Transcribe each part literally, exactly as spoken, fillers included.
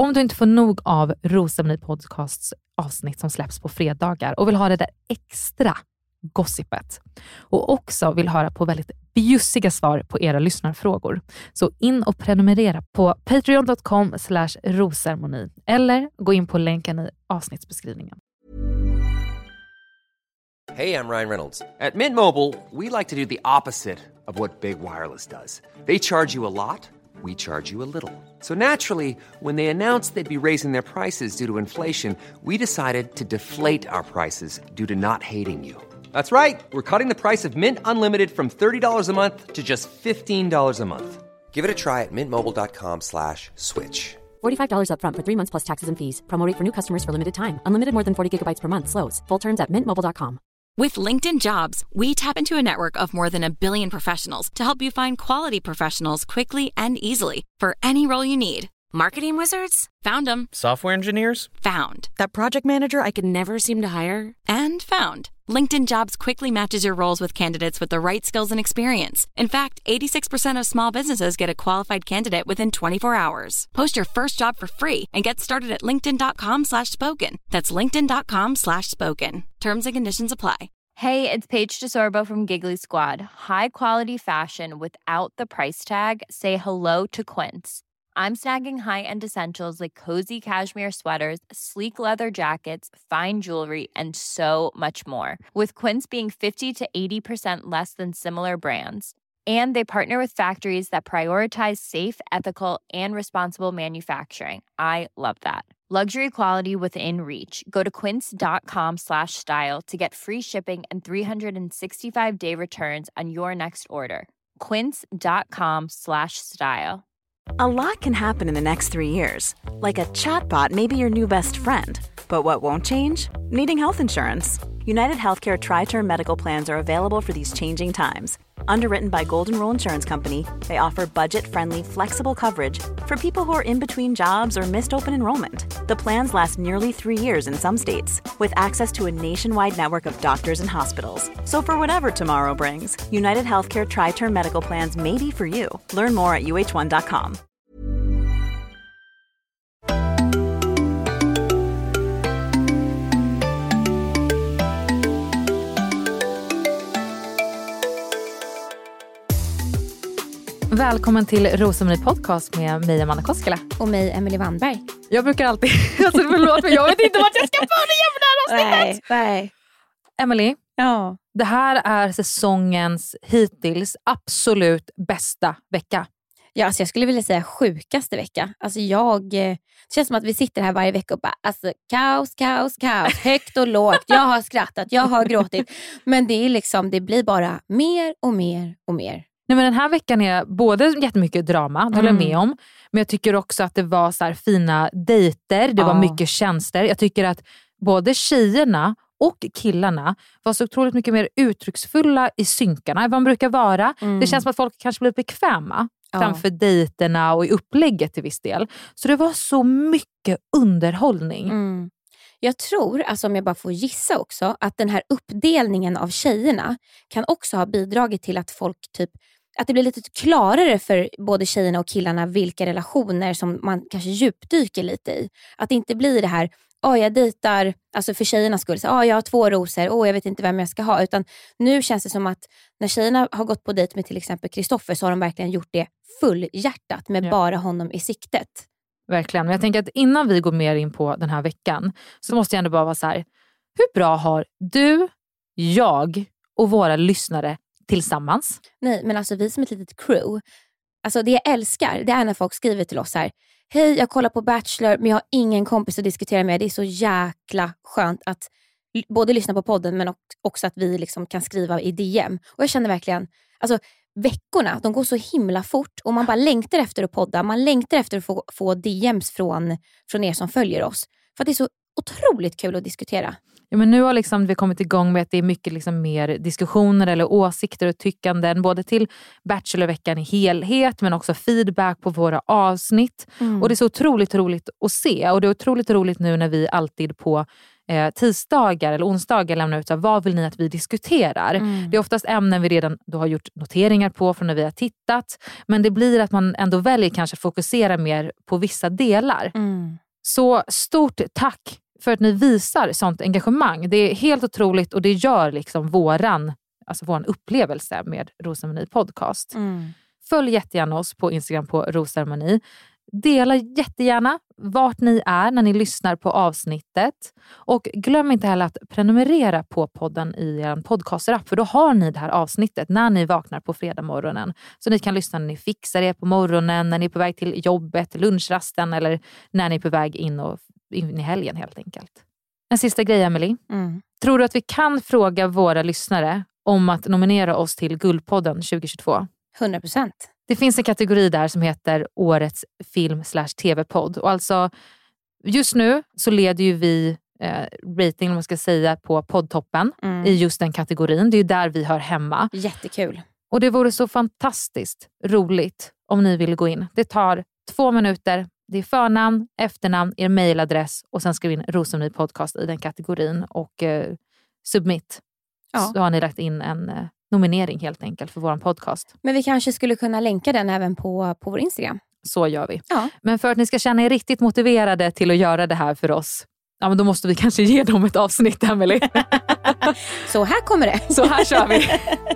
Om du inte får nog av Rosceremoni Podcasts avsnitt som släpps på fredagar och vill ha det där extra gossipet och också vill höra på väldigt bjussiga svar på era lyssnarfrågor, så in och prenumerera på patreon dot com slash rosceremoni eller gå in på länken i avsnittsbeskrivningen. Hey, I'm Ryan Reynolds. At Mint Mobile, we like to do the opposite of what Big Wireless does. They charge you a lot, we charge you a little. So naturally, when they announced they'd be raising their prices due to inflation, we decided to deflate our prices due to not hating you. That's right. We're cutting the price of Mint Unlimited from thirty dollars a month to just fifteen dollars a month. Give it a try at mintmobile.com slash switch. forty-five dollars up front for three months plus taxes and fees. Promo rate for new customers for limited time. Unlimited more than forty gigabytes per month slows. Full terms at mint mobile dot com. With LinkedIn Jobs, we tap into a network of more than a billion professionals to help you find quality professionals quickly and easily for any role you need. Marketing wizards? Found them. Software engineers? Found. That project manager I could never seem to hire? And found. LinkedIn Jobs quickly matches your roles with candidates with the right skills and experience. In fact, eighty-six percent of small businesses get a qualified candidate within twenty-four hours. Post your first job for free and get started at linkedin dot com slash spoken. That's linkedin dot com slash spoken. Terms and conditions apply. Hey, it's Paige DeSorbo from Giggly Squad. High quality fashion without the price tag. Say hello to Quince. I'm snagging high-end essentials like cozy cashmere sweaters, sleek leather jackets, fine jewelry, and so much more. With Quince being fifty to eighty percent less than similar brands. And they partner with factories that prioritize safe, ethical, and responsible manufacturing. I love that. Luxury quality within reach. Go to quince dot com slash style to get free shipping and three sixty-five day returns on your next order. quince dot com slash style. A lot can happen in the next three years. Like a chatbot may be your new best friend. But what won't change? Needing health insurance. United Healthcare Tri-Term Medical Plans are available for these changing times. Underwritten by Golden Rule Insurance Company, they offer budget-friendly, flexible coverage for people who are in between jobs or missed open enrollment. The plans last nearly three years in some states, with access to a nationwide network of doctors and hospitals. So for whatever tomorrow brings, United Healthcare Tri-Term Medical Plans may be for you. Learn more at u h one dot com. Välkommen till Rosceremoni Podcast med mig, Amanda Koskela. Och mig, Emily Wannberg. Jag brukar alltid... Alltså, förlåt, men jag vet inte vart jag ska börja med det här avsnittet. Nej, nej. Emily, Ja. det här är säsongens hittills absolut bästa vecka. Ja, alltså jag skulle vilja säga sjukaste vecka. Alltså jag... Det känns som att vi sitter här varje vecka och bara, alltså kaos, kaos, kaos. Högt och lågt. Jag har skrattat, jag har gråtit. Men det är liksom, det blir bara mer och mer och mer. Nej, men den här veckan är både jättemycket drama, det håller jag med om. Men jag tycker också att det var så här fina dejter, det Ja. var mycket tjänster. Jag tycker att både tjejerna och killarna var så otroligt mycket mer uttrycksfulla i synkarna än vad de brukar vara. Mm. Det känns som att folk kanske blir bekväma Ja. framför dejterna och i upplägget till viss del. Så det var så mycket underhållning. Mm. Jag tror, alltså om jag bara får gissa också, att den här uppdelningen av tjejerna kan också ha bidragit till att folk typ, att det blir lite klarare för både tjejerna och killarna vilka relationer som man kanske djupdyker lite i. Att det inte blir det här, åh oh, jag dejtar, alltså för tjejernas skull, åh oh, jag har två rosor, åh oh, jag vet inte vem jag ska ha. Utan nu känns det som att när tjejerna har gått på dejt med till exempel Kristoffer så har de verkligen gjort det fullhjärtat med Ja. bara honom i siktet. Verkligen. Men jag tänker att innan vi går mer in på den här veckan så måste jag ändå bara vara så här, hur bra har du, jag och våra lyssnare tillsammans? Nej, men alltså vi som ett litet crew, alltså det jag älskar, det är när folk skriver till oss här, hej jag kollar på Bachelor men jag har ingen kompis att diskutera med. Det är så jäkla skönt att l- både lyssna på podden men också att vi liksom kan skriva i D M. Och jag känner verkligen, alltså veckorna, de går så himla fort och man bara längtar efter att podda. Man längtar efter att få, få D Ms från, från er som följer oss. För att det är så otroligt kul att diskutera. Ja, men nu har liksom vi kommit igång med att det är mycket liksom mer diskussioner eller åsikter och tyckanden både till Bachelorveckan i helhet men också feedback på våra avsnitt. Mm. Och det är så otroligt roligt att se och det är otroligt roligt nu när vi alltid på eh, tisdagar eller onsdagar lämnar ut så här, vad vill ni att vi diskuterar. Mm. Det är oftast ämnen vi redan då har gjort noteringar på från när vi har tittat. Men det blir att man ändå väljer kanske att fokusera mer på vissa delar. Mm. Så stort tack för att ni visar sånt engagemang. Det är helt otroligt och det gör liksom våran, alltså våran upplevelse med Rosceremoni podcast. Mm. Följ jättegärna oss på Instagram på Rosceremoni. Dela jättegärna vart ni är när ni lyssnar på avsnittet. Och glöm inte heller att prenumerera på podden i er podcaster-app. För då har ni det här avsnittet när ni vaknar på fredag morgonen. Så ni kan lyssna när ni fixar er på morgonen, när ni är på väg till jobbet, lunchrasten eller när ni är på väg in, och, in i helgen helt enkelt. En sista grej, Emily. Mm. Tror du att vi kan fråga våra lyssnare om att nominera oss till Guldpodden tjugo tjugotvå? hundra procent. Det finns en kategori där som heter Årets film slash tv-podd. Och alltså just nu så leder ju vi eh, rating, om man ska säga, på poddtoppen mm. i just den kategorin. Det är ju där vi hör hemma. Jättekul. Och det vore så fantastiskt roligt om ni vill gå in. Det tar två minuter. Det är förnamn, efternamn, er mailadress och sen skriv in Rosceremoni podcast i den kategorin och eh, submit. Ja. Så har ni lagt in en eh, nominering helt enkelt för vår podcast. Men vi kanske skulle kunna länka den även på, på vår Instagram. Så gör vi. Ja. Men för att ni ska känna er riktigt motiverade till att göra det här för oss, ja, men då måste vi kanske ge dem ett avsnitt, Emily. Så här kommer det. Så här kör vi.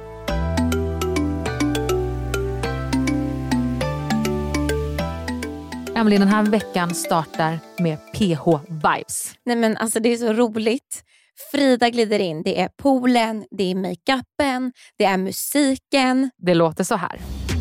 Emily, den här veckan startar med P H-vibes. Nej men alltså det är så roligt. Frida glider in. Det är poolen, det är make-upen, det är musiken. Det låter så här.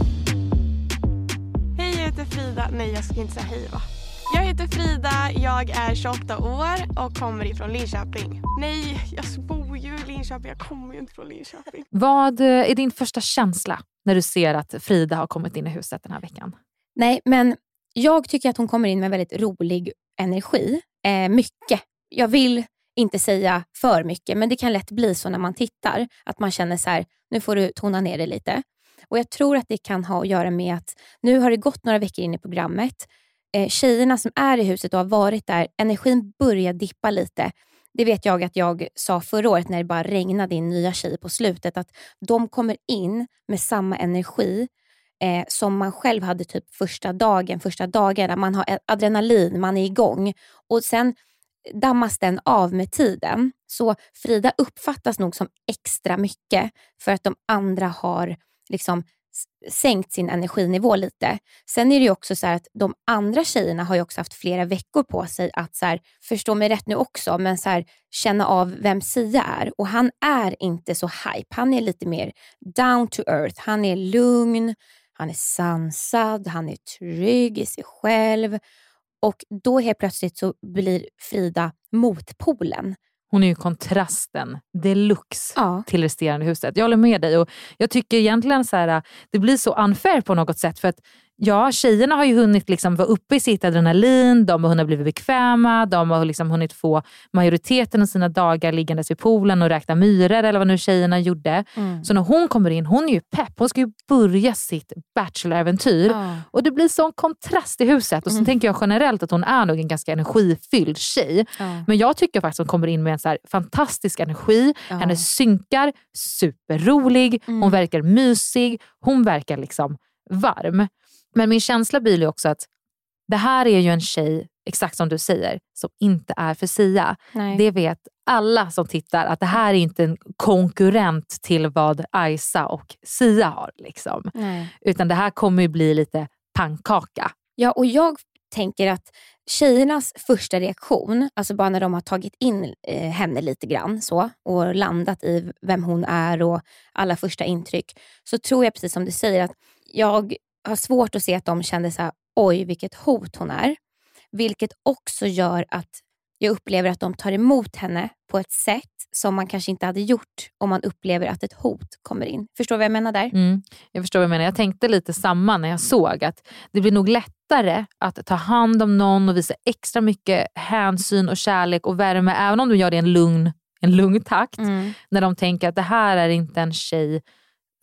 Hej, jag heter Frida. Nej, jag ska inte säga hej, va? Jag heter Frida, jag är tjugoåtta år och kommer ifrån Linköping. Nej, jag bor ju i Linköping, jag kommer ju inte från Linköping. Vad är din första känsla när du ser att Frida har kommit in i huset den här veckan? Nej, men jag tycker att hon kommer in med väldigt rolig energi. Eh, mycket. Jag vill inte säga för mycket, men det kan lätt bli så när man tittar. Att man känner så här, nu får du tona ner det lite. Och jag tror att det kan ha att göra med att nu har det gått några veckor in i programmet. Eh, tjejerna som är i huset och har varit där, energin börjar dippa lite. Det vet jag att jag sa förra året när det bara regnade in nya tjejer på slutet. Att de kommer in med samma energi eh, som man själv hade typ första dagen, första dagarna. Man har adrenalin, man är igång. Och sen dammas den av med tiden. Så Frida uppfattas nog som extra mycket för att de andra har liksom sänkt sin energinivå lite. Sen är det ju också så här att de andra tjejerna har ju också haft flera veckor på sig att så här, förstå mig rätt nu också, men så här, känna av vem Sia är. Och han är inte så hype. Han är lite mer down to earth. Han är lugn, han är sansad, han är trygg i sig själv. Och då helt plötsligt så blir Frida motpolen. Hon är ju kontrasten deluxe ja. till resterande huset. Jag håller med dig och jag tycker egentligen så här, det blir så unfair på något sätt för att ja, tjejerna har ju hunnit liksom vara uppe i sitt adrenalin, de har hunnit bli bekväma, de har liksom hunnit få majoriteten av sina dagar liggandes vid poolen och räkna myror eller vad nu tjejerna gjorde. Mm. Så när hon kommer in, hon är ju pepp, hon ska ju börja sitt bacheloräventyr mm. och det blir sån kontrast i huset och så mm. tänker jag generellt att hon är nog en ganska energifylld tjej. Mm. Men jag tycker faktiskt att hon kommer in med en så här fantastisk energi, mm. hennes synkar, superrolig, mm. hon verkar mysig, hon verkar liksom varm. Men min känsla blir ju också att det här är ju en tjej, exakt som du säger, som inte är för Sia. Nej. Det vet alla som tittar att det här är inte en konkurrent till vad Aisa och Sia har. Liksom. Utan det här kommer ju bli lite pannkaka. Ja, och jag tänker att tjejernas första reaktion, alltså bara när de har tagit in eh, henne lite grann så, och landat i vem hon är och alla första intryck, så tror jag precis som du säger att jag har svårt att se att de kände så här, oj vilket hot hon är. Vilket också gör att jag upplever att de tar emot henne på ett sätt som man kanske inte hade gjort om man upplever att ett hot kommer in. Förstår du vad jag menar där? Mm, jag förstår vad jag menar. Jag tänkte lite samma när jag såg att det blir nog lättare att ta hand om någon och visa extra mycket hänsyn och kärlek och värme, även om du gör det i en lugn, en lugn takt. Mm. När de tänker att det här är inte en tjej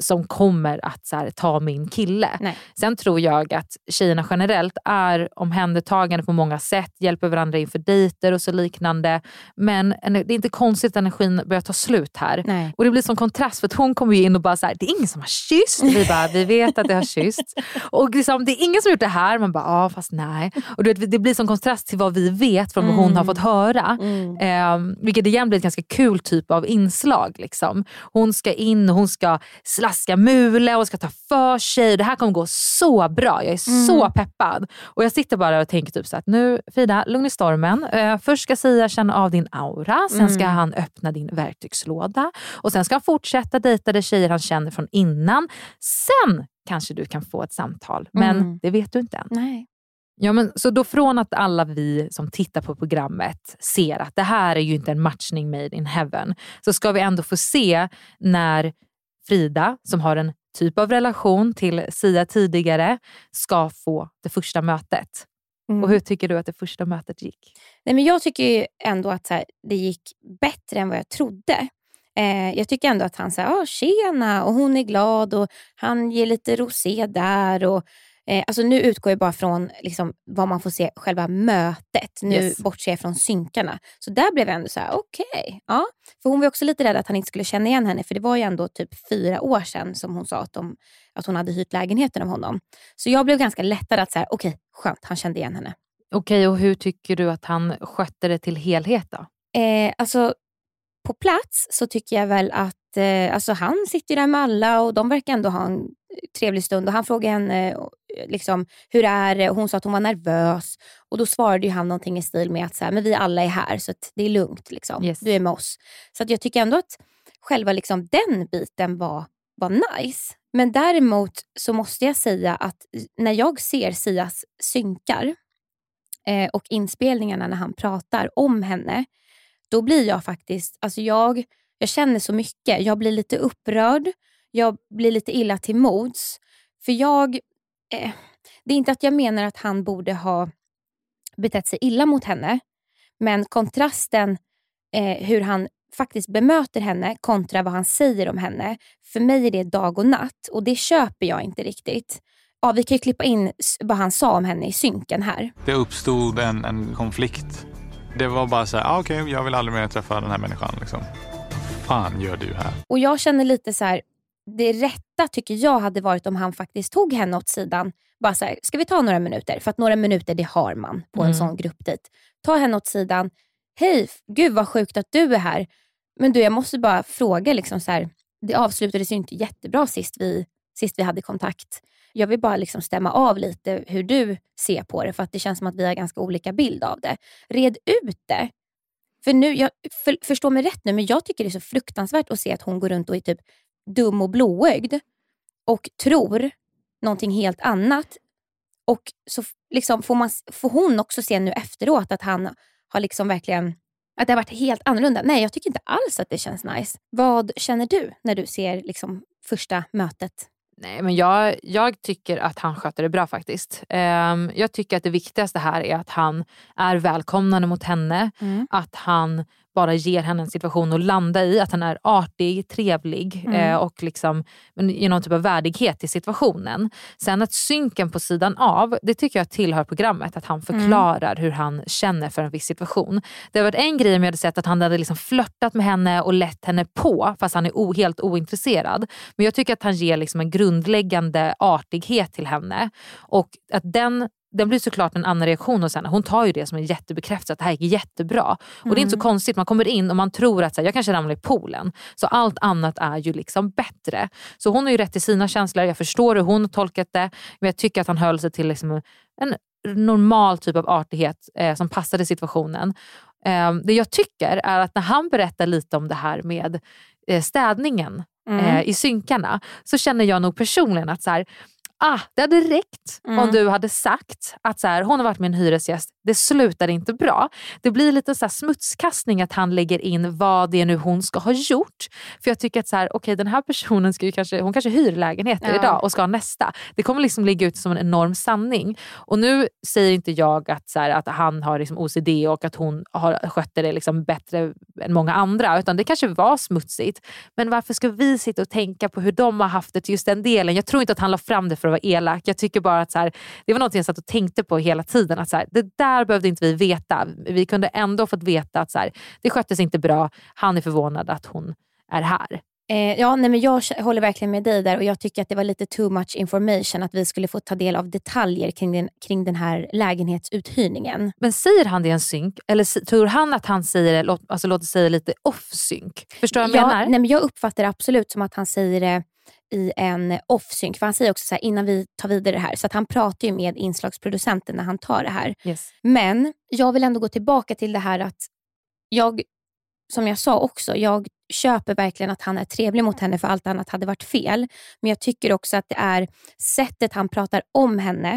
som kommer att så här, ta min kille. Nej. Sen tror jag att tjejerna generellt är omhändertagande på många sätt, hjälper varandra inför dejter och så liknande. Men det är inte konstigt att energin börjar ta slut här. Nej. Och det blir som kontrast för att hon kommer ju in och bara så här, det är ingen som har kysst. Vi bara, vi vet att det har kysst. Och liksom, det är ingen som har gjort det här. Man bara, ja fast nej. Och det, det blir som kontrast till vad vi vet från vad hon mm. har fått höra. Mm. Eh, vilket igen blir ett ganska kul typ av inslag. Liksom. Hon ska in och hon ska slaska mule och ska ta för sig. Det här kommer gå så bra. Jag är mm. så peppad. Och jag sitter bara och tänker typ så att nu Frida, lugn i stormen. Eh, först ska Sia känna av din aura. Sen ska mm. han öppna din verktygslåda. Och sen ska han fortsätta dejta de tjejer han känner från innan. Sen kanske du kan få ett samtal. Men mm. det vet du inte än. Nej. Ja, men så då från att alla vi som tittar på programmet ser att det här är ju inte en matchning made in heaven, så ska vi ändå få se när Frida, som har en typ av relation till Sia tidigare, ska få det första mötet. Mm. Och hur tycker du att det första mötet gick? Nej, men jag tycker ju ändå att så här, det gick bättre än vad jag trodde. Eh, jag tycker ändå att han säger, ah, tjena, och hon är glad och han ger lite rosé där och Eh, alltså nu utgår jag bara från liksom, vad man får se själva mötet. Nu yes. bortser jag från synkarna. Så där blev jag ändå så här, okej. Okay, ja. För hon var också lite rädd att han inte skulle känna igen henne. För det var ju ändå typ fyra år sedan som hon sa att, de, att hon hade hyrt lägenheten av honom. Så jag blev ganska lättad att säga, okej, okay, skönt, han kände igen henne. Okej, okay, och hur tycker du att han skötte det till helhet då? Eh, alltså på plats så tycker jag väl att eh, alltså han sitter där med alla och de verkar ändå ha en trevlig stund. Och han frågade henne liksom, hur är det? Och hon sa att hon var nervös. Och då svarade ju han någonting i stil med att så här, men vi alla är här så att det är lugnt. Liksom. Yes. Du är med oss. Så att jag tycker ändå att själva liksom, den biten var, var nice. Men däremot så måste jag säga att när jag ser Sias synkar eh, och inspelningarna när han pratar om henne, då blir jag faktiskt, alltså jag, jag känner så mycket. Jag blir lite upprörd. Jag blir lite illa till mods. För jag, eh, det är inte att jag menar att han borde ha betett sig illa mot henne. Men kontrasten, eh, hur han faktiskt bemöter henne kontra vad han säger om henne. För mig är det dag och natt. Och det köper jag inte riktigt. Ja, vi kan ju klippa in vad han sa om henne i synken här. Det uppstod en, en konflikt. Det var bara så här, ah, okej, okay, jag vill aldrig mer träffa den här människan. Liksom. Fan gör du här? Och jag känner lite så här, det rätta tycker jag hade varit om han faktiskt tog henne åt sidan. Bara så här, ska vi ta några minuter? För att några minuter, det har man på mm. en sån gruppdejt. Ta henne åt sidan. Hej, gud vad sjukt att du är här. Men du, jag måste bara fråga liksom så här, det avslutades ju inte jättebra sist vi, sist vi hade kontakt. Jag vill bara liksom stämma av lite hur du ser på det. För att det känns som att vi har ganska olika bild av det. Red ut det. För nu, jag för, förstår mig rätt nu, men jag tycker det är så fruktansvärt att se att hon går runt och är typ dum och blåögd och tror någonting helt annat. Och så liksom får, man, får hon också se nu efteråt att han har liksom verkligen, att det har varit helt annorlunda. Nej, jag tycker inte alls att det känns nice. Vad känner du när du ser liksom första mötet? Nej, men jag, jag tycker att han sköter det bra faktiskt. Um, jag tycker att det viktigaste här är att han är välkomnande mot henne. Mm. Att han bara ger henne en situation att landa i. Att han är artig, trevlig mm. eh, och liksom ger någon typ av värdighet i situationen. Sen att synken på sidan av, det tycker jag tillhör programmet. Att han förklarar mm. hur han känner för en viss situation. Det har varit en grej om jag hade sett att han hade liksom flörtat med henne och lett henne på, fast han är o, helt ointresserad. Men jag tycker att han ger liksom en grundläggande artighet till henne. Och att den Den blir såklart en annan reaktion hos henne. Hon tar ju det som en jättebekräftelse att det här gick jättebra. Och mm. det är inte så konstigt. Man kommer in och man tror att så här, jag kanske ramlar i poolen. Så allt annat är ju liksom bättre. Så hon har ju rätt till sina känslor. Jag förstår hur hon har tolkat det. Men jag tycker att han höll sig till liksom en normal typ av artighet eh, som passade situationen. Eh, det jag tycker är att när han berättar lite om det här med eh, städningen mm. eh, i synkarna. Så känner jag nog personligen att så här, ah, det hade räckt mm. om du hade sagt att så här, hon har varit min hyresgäst det slutar inte bra. Det blir lite så här smutskastning att han lägger in vad det är nu hon ska ha gjort. För jag tycker att så här, okej, okay, den här personen ska ju kanske, hon kanske hyr lägenheter ja. idag och ska ha nästa. Det kommer liksom ligga ut som en enorm sanning. Och nu säger inte jag att, så här, att han har liksom O C D och att hon har skött det liksom bättre än många andra. Utan det kanske var smutsigt. Men varför ska vi sitta och tänka på hur de har haft det till just den delen? Jag tror inte att han la fram det för att vara elak. Jag tycker bara att så här, det var något jag satt och tänkte på hela tiden. Att så här, det där behövde inte vi veta. Vi kunde ändå fått veta att så här, det sköttes inte bra. Han är förvånad att hon är här. Eh, ja, nej, men jag håller verkligen med dig där och jag tycker att det var lite too much information att vi skulle få ta del av detaljer kring den, kring den här lägenhetsuthyrningen. Men säger han det i en synk? Eller tror han att han säger det, alltså låt säga lite off-synk? Förstår du vad jag ja, menar? Nej, men jag uppfattar det absolut som att han säger det i en off-synk. För han säger också så här, innan vi tar vidare det här. Så att han pratar ju med inslagsproducenten när han tar det här. Yes. Men jag vill ändå gå tillbaka till det här att jag, som jag sa också, jag köper verkligen att han är trevlig mot henne för allt annat hade varit fel. Men jag tycker också att det är sättet han pratar om henne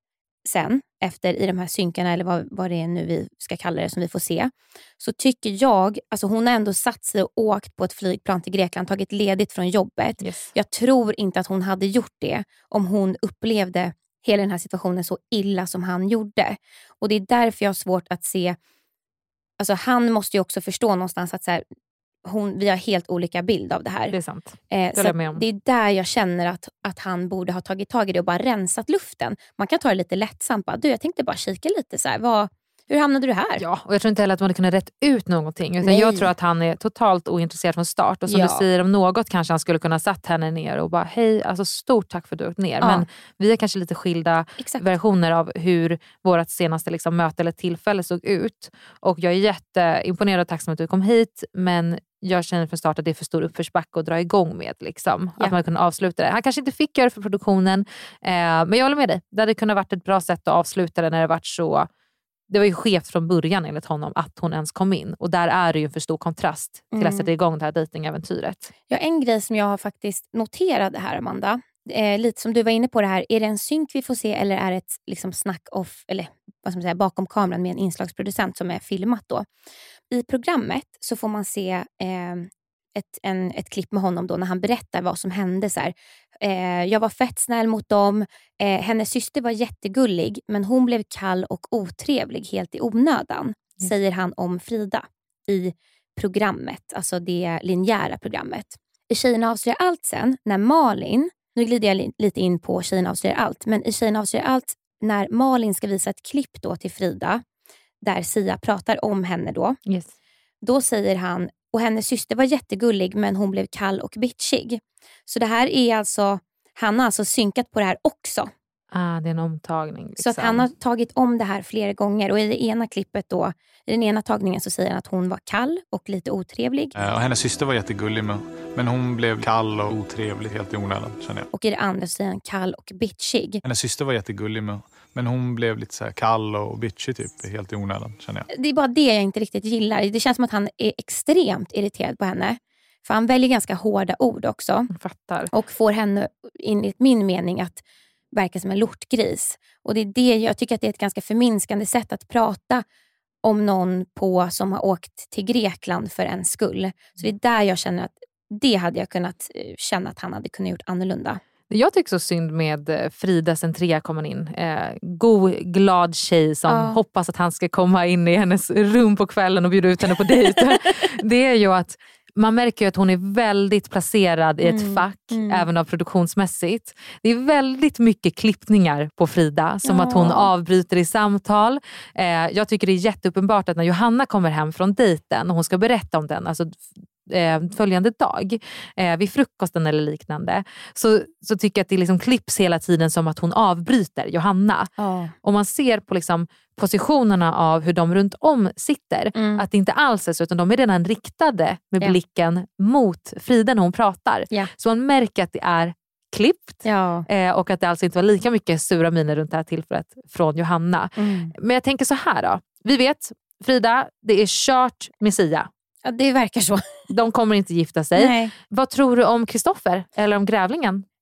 sen, efter i de här synkarna eller vad, vad det är nu vi ska kalla det som vi får se. Så tycker jag, alltså hon har ändå satt sig och åkt på ett flygplan till Grekland, tagit ledigt från jobbet. Yes. Jag tror inte att hon hade gjort det om hon upplevde hela den här situationen så illa som han gjorde. Och det är därför jag har svårt att se, alltså han måste ju också förstå någonstans att så här, hon, vi har helt olika bild av det här. Det är sant. Eh, så det är där jag känner att, att han borde ha tagit tag i det och bara rensat luften. Man kan ta det lite lättsamt. Bara, du, jag tänkte bara kika lite så här, vad, hur hamnade du här? Ja, och jag tror inte heller att man hade kunnat rätt ut någonting. Utan jag tror att han är totalt ointresserad från start. Och som ja. du säger, om något kanske han skulle kunna satt henne ner och bara, hej, alltså stort tack för att du åkt ner. Ja. Men vi har kanske lite skilda Exakt. versioner av hur vårt senaste liksom, möte eller tillfälle såg ut. Och jag är jätteimponerad och tacksam att du kom hit. Men jag känner från start att det är för stor uppförsbacke att dra igång med. Liksom. Ja. Att man kunde avsluta det. Han kanske inte fick göra det för produktionen. Eh, men jag håller med dig. Det hade kunnat varit ett bra sätt att avsluta det när det varit så. Det var ju skevt från början enligt honom att hon ens kom in. Och där är det ju en för stor kontrast till mm. att sätta igång det här dejtingäventyret. Ja, en grej som jag har faktiskt noterat det här, Amanda. Eh, lite som du var inne på det här. Är det en synk vi får se eller är det ett liksom, snack off eller vad ska man säga, bakom kameran med en inslagsproducent som är filmat då? I programmet så får man se eh, ett, en, ett klipp med honom då när han berättar vad som hände. Så här. Eh, jag var fett snäll mot dem. Eh, hennes syster var jättegullig men hon blev kall och otrevlig helt i onödan. Mm. Säger han om Frida i programmet. Alltså det linjära programmet. I Tjejerna avslöjar allt sen när Malin, nu glider jag li- lite in på Tjejerna avslöjar allt. Men i Tjejerna avslöjar allt när Malin ska visa ett klipp då till Frida. Där Sia pratar om henne då. Yes. Då säger han, och hennes syster var jättegullig men hon blev kall och bitchig. Så det här är alltså, han har alltså synkat på det här också. Ah, det är en omtagning. Liksom. Så att han har tagit om det här flera gånger. Och i det ena klippet då, i den ena tagningen så säger han att hon var kall och lite otrevlig. Och hennes syster var jättegullig med, men hon blev kall och otrevlig helt i onödan, känner jag. Och i det andra så säger han kall och bitchig. Hennes syster var jättegullig med, men hon blev lite så här kall och bitchig typ helt i onödan, känner jag. Det är bara det jag inte riktigt gillar. Det känns som att han är extremt irriterad på henne. För han väljer ganska hårda ord också. Jag fattar. Och får henne, enligt min mening, att verka som en lortgris. Och det är det, jag tycker att det är ett ganska förminskande sätt att prata om någon på som har åkt till Grekland för en skull. Så det är där jag känner att det hade jag kunnat känna att han hade kunnat gjort annorlunda. Jag tycker så synd med Frida Centrea kommer in. Eh, god, glad tjej som ja. hoppas att han ska komma in i hennes rum på kvällen och bjuda ut henne på dejt. Det är ju att man märker ju att hon är väldigt placerad i ett mm, fack, mm. även av produktionsmässigt. Det är väldigt mycket klippningar på Frida, som ja. att hon avbryter i samtal. Eh, jag tycker det är jätteuppenbart att när Johanna kommer hem från dejten och hon ska berätta om den, alltså eh, följande dag, eh, vid frukosten eller liknande, så, så tycker jag att det liksom klipps hela tiden som att hon avbryter Johanna. Ja. Och man ser på liksom positionerna av hur de runt om sitter. Mm. Att det inte alls är så, utan de är redan riktade med yeah. blicken mot Frida när hon pratar. Yeah. Så man märker att det är klippt. Ja. Eh, och att det alltså inte var lika mycket sura miner runt det här tillfället från Johanna. Mm. Men jag tänker så här då. Vi vet, Frida, det är kört med Sia. Ja, det verkar så. De kommer inte gifta sig. Nej. Vad tror du om Kristoffer? Eller om grävlingen?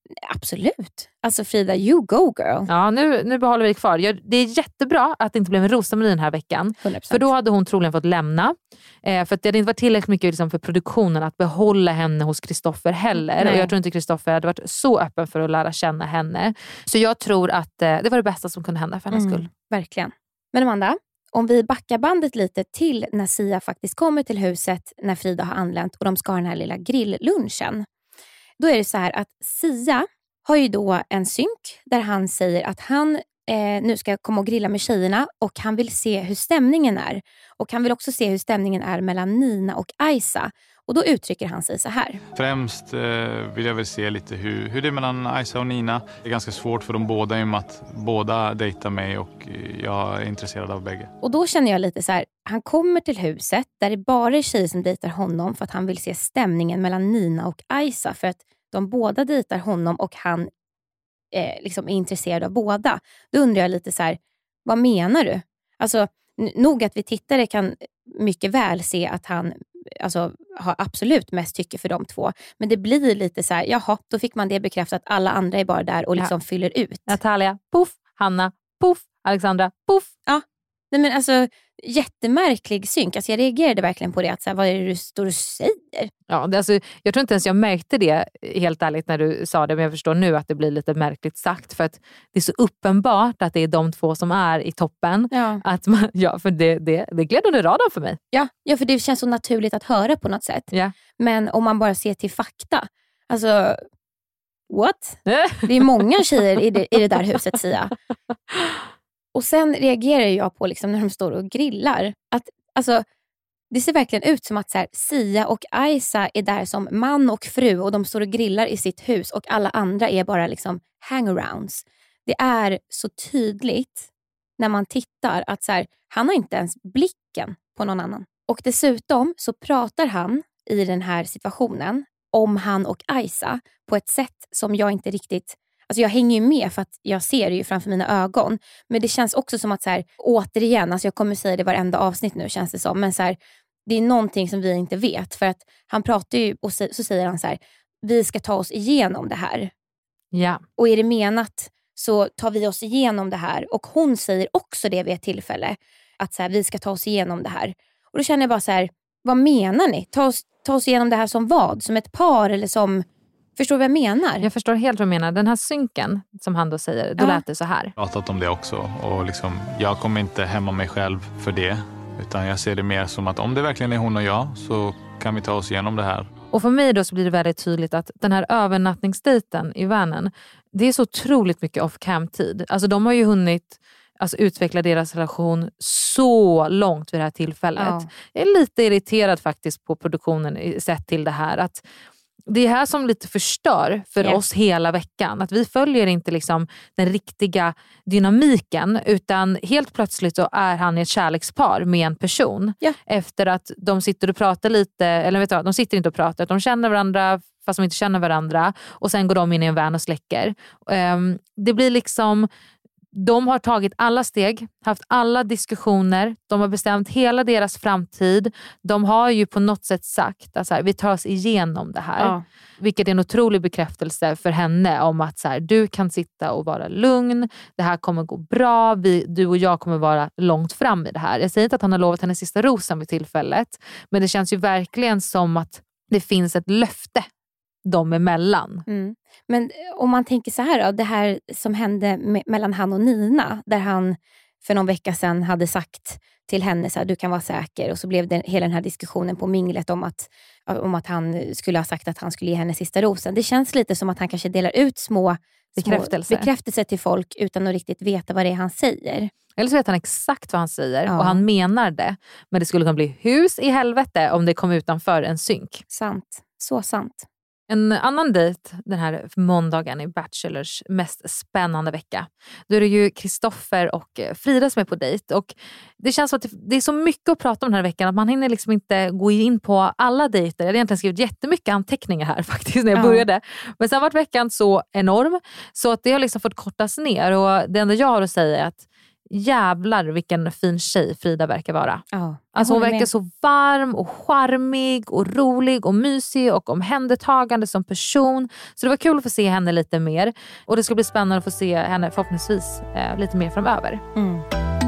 Absolut. Alltså Frida, you go girl. Ja, nu, nu behåller vi kvar. Det är jättebra att det inte blev en Rosamarie den här veckan. hundra procent. För då hade hon troligen fått lämna. Eh, för att det hade inte varit tillräckligt mycket liksom, för produktionen att behålla henne hos Kristoffer heller. Nej. Och jag tror inte Kristoffer hade varit så öppen för att lära känna henne. Så jag tror att eh, det var det bästa som kunde hända för hennes Mm, skull. verkligen. Men Amanda, om vi backar bandet lite till när Sia faktiskt kommer till huset när Frida har anlänt och de ska ha den här lilla grilllunchen. Då är det så här att Sia har ju då en synk där han säger att han eh, nu ska komma och grilla med tjejerna och han vill se hur stämningen är. Och han vill också se hur stämningen är mellan Nina och Aisa. Och då uttrycker han sig så här. Främst eh, vill jag väl se lite hur, hur det är mellan Aisa och Nina. Det är ganska svårt för de båda i och med att båda dejtar mig och jag är intresserad av bägge. Och då känner jag lite så här, han kommer till huset där det bara är tjejer som dejtar honom för att han vill se stämningen mellan Nina och Aisa. För att de båda dejtar honom och han eh, liksom är intresserad av båda. Då undrar jag lite så här, vad menar du? Alltså, n- nog att vi tittare kan mycket väl se att han alltså, har absolut mest tycke för de två. Men det blir lite så här, jaha, då fick man det bekräftat att alla andra är bara där och liksom ja. fyller ut. Natalia, puff, Hanna, puff, Alexandra, puff. Ja, nej men alltså jättemärklig synk. Alltså jag reagerade verkligen på det. Att så här, vad är det du står och säger? Ja, det, alltså, jag tror inte ens jag märkte det helt ärligt när du sa det. Men jag förstår nu att det blir lite märkligt sagt. För att det är så uppenbart att det är de två som är i toppen. Ja, att man, ja för det, det, det gled under radarn för mig. Ja, ja, för det känns så naturligt att höra på något sätt. Ja. Men om man bara ser till fakta. Alltså, what? Det är många tjejer i det, i det där huset, Sia. Och sen reagerar jag på liksom när de står och grillar. Att, alltså, det ser verkligen ut som att så här, Sia och Aisa är där som man och fru. Och de står och grillar i sitt hus. Och alla andra är bara liksom hangarounds. Det är så tydligt när man tittar att så här, han har inte ens blicken på någon annan. Och dessutom så pratar han i den här situationen om han och Aisa på ett sätt som jag inte riktigt... Alltså jag hänger ju med för att jag ser det ju framför mina ögon. Men det känns också som att så här, återigen, alltså jag kommer säga det varenda avsnitt nu känns det som. Men så här, det är någonting som vi inte vet. För att han pratar ju och så, så säger han så här, vi ska ta oss igenom det här. Ja. Och är det menat så tar vi oss igenom det här. Och hon säger också det vid ett tillfälle. Att så här, vi ska ta oss igenom det här. Och då känner jag bara så här, vad menar ni? Ta oss, ta oss igenom det här som vad? Som ett par eller som... Förstår du vad jag menar? Jag förstår helt vad du menar. Den här synken som han då säger, då ja. lät det så här. Jag har pratat om det också och liksom, jag kommer inte hämma mig själv för det. Utan jag ser det mer som att om det verkligen är hon och jag så kan vi ta oss igenom det här. Och för mig då så blir det väldigt tydligt att den här övernattningsdejten i vanen, det är så otroligt mycket off-cam-tid. Alltså de har ju hunnit alltså, utveckla deras relation så långt vid det här tillfället. Ja. Jag är lite irriterad faktiskt på produktionen sett till det här. Att det är här som lite förstör för yeah. oss hela veckan. Att vi följer inte liksom den riktiga dynamiken utan helt plötsligt så är han i ett kärlekspar med en person. Yeah. Efter att de sitter och pratar lite, eller vet du, de sitter inte och pratar, de känner varandra fast de inte känner varandra och sen går de in i en van och släcker. Um, det blir liksom... De har tagit alla steg, haft alla diskussioner, de har bestämt hela deras framtid. De har ju på något sätt sagt att så här, vi tar oss igenom det här. Ja. Vilket är en otrolig bekräftelse för henne om att så här, du kan sitta och vara lugn. Det här kommer gå bra. Vi, du och jag kommer vara långt fram i det här. Jag säger inte att han har lovat henne sista rosen vid tillfället. Men det känns ju verkligen som att det finns ett löfte dem emellan. Mm. Men om man tänker så här då, det här som hände me- mellan han och Nina, där han för någon vecka sedan hade sagt till henne så här, du kan vara säker, och så blev det hela den här diskussionen på minglet om att, om att han skulle ha sagt att han skulle ge henne sista rosen. Det känns lite som att han kanske delar ut små bekräftelser, små bekräftelser till folk utan att riktigt veta vad det är han säger. Eller så vet han exakt vad han säger Ja. och han menar det. Men det skulle kunna bli hus i helvete om det kom utanför en synk. Sant, så sant. En annan dejt den här måndagen i Bachelors mest spännande vecka. Då är det ju Kristoffer och Frida som är på dejt. Och det känns som att det är så mycket att prata om den här veckan att man hinner liksom inte gå in på alla dejter. Jag hade egentligen skrivit jättemycket anteckningar här faktiskt när jag Ja. började. Men sen var veckan så enorm så att det har liksom fått kortas ner. Och det enda jag har att säga är att jävlar vilken fin tjej Frida verkar vara. Ja, alltså hon verkar med. så varm och charmig och rolig och mysig och omhändertagande som person. Så det var kul att få se henne lite mer. Och det ska bli spännande att få se henne förhoppningsvis eh, lite mer framöver. Mm.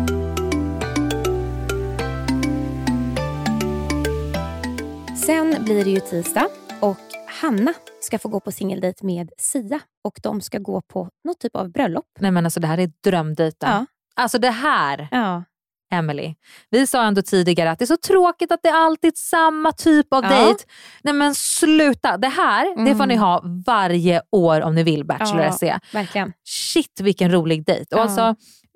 Sen blir det ju tisdag och Hanna ska få gå på singeldejt med Sia. Och de ska gå på något typ av bröllop. Nej men alltså det här är drömdejten. Ja. Alltså det här, Ja. Emily. Vi sa ändå tidigare att det är så tråkigt att det är alltid samma typ av Ja. dejt. Nej men sluta. Det här, Mm. det får ni ha varje år om ni vill, Bachelor Ja, S C. verkligen. Shit vilken rolig dejt. Och Ja. alltså,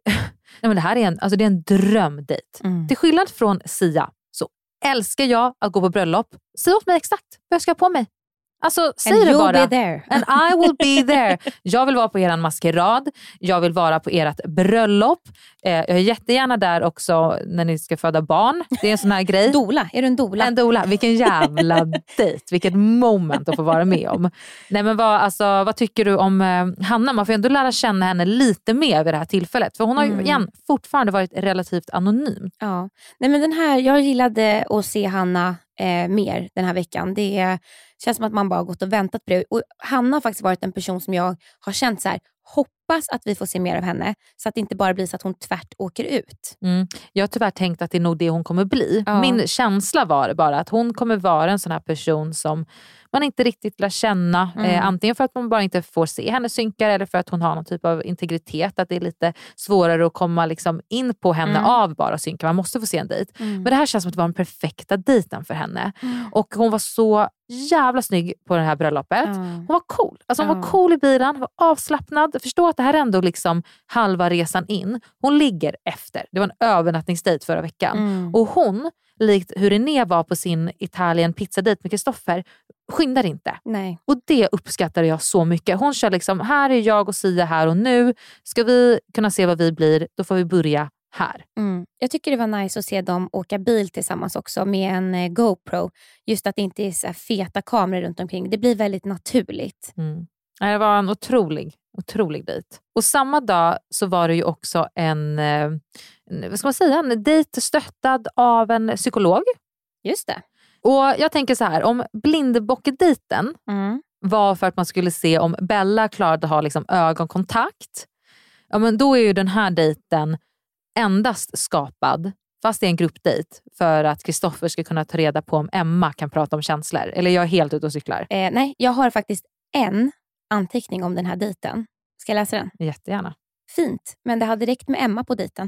nej men det här är en, alltså det är en drömdejt. Mm. Till skillnad från Sia så älskar jag att gå på bröllop. Säg åt mig exakt vad jag ska ha på mig. Alltså säg And det you'll bara. be there. And I will be there. Jag vill vara på eran maskerad. Jag vill vara på ert bröllop. Eh, jag är jättegärna där också när ni ska föda barn. Det är en sån här grej. Dola, är du en dola? En dola. Vilken jävla dejt. Vilket moment att få vara med om. Nej, men vad, alltså, vad tycker du om eh, Hanna? Man får ändå lära känna henne lite mer vid det här tillfället. För hon har ju Mm. igen fortfarande varit relativt anonym. Ja. Nej, men den här, jag gillade att se Hanna eh, mer den här veckan. Det känns som att man bara har gått och väntat på det. Och Hanna har faktiskt varit en person som jag har känt så här, hoppas att vi får se mer av henne. Så att det inte bara blir så att hon tvärt åker ut. Mm. Jag har tyvärr tänkt att det är nog det hon kommer bli. Ja. Min känsla var bara att hon kommer vara en sån här person som man inte riktigt lär känna. Mm. Eh, antingen för att man bara inte får se henne synka eller för att hon har någon typ av integritet. Att det är lite svårare att komma liksom in på henne Mm. av bara synka. Man måste få se en dejt. Mm. Men det här känns som att det var den perfekta dejten för henne. Mm. Och hon var så jävla snygg på det här bröllopet. Ja. Hon var cool. Alltså hon Ja. var cool i bilen. Hon var avslappnad. Förstå att det här är ändå liksom halva resan in. Hon ligger efter. Det var en övernattningsdejt förra veckan. Mm. Och hon, likt hur René var på sin Italien pizzadejt med Kristoffer, skyndar inte. Nej. Och det uppskattar jag så mycket. Hon kör liksom, här är jag och Sia här och nu. Ska vi kunna se vad vi blir, då får vi börja här. Mm. Jag tycker det var nice att se dem åka bil tillsammans också med en eh, GoPro. Just att det inte är så här feta kameror runt omkring. Det blir väldigt naturligt. Mm. Det var en otrolig, otrolig dejt. Och samma dag så var det ju också en, eh, en vad ska man säga, en dejt stöttad av en psykolog. Just det. Och jag tänker så här, om blindbock-dejten Mm. var för att man skulle se om Bella klarade att ha liksom ögonkontakt, ja, men då är ju den här dejten endast skapad, fast det är en gruppdejt, för att Kristoffer ska kunna ta reda på om Emma kan prata om känslor. Eller jag är helt ute och cyklar. Eh, nej, jag har faktiskt en anteckning om den här dejten. Ska jag läsa den? Jättegärna. Fint, men det hade räckt med Emma på dejten.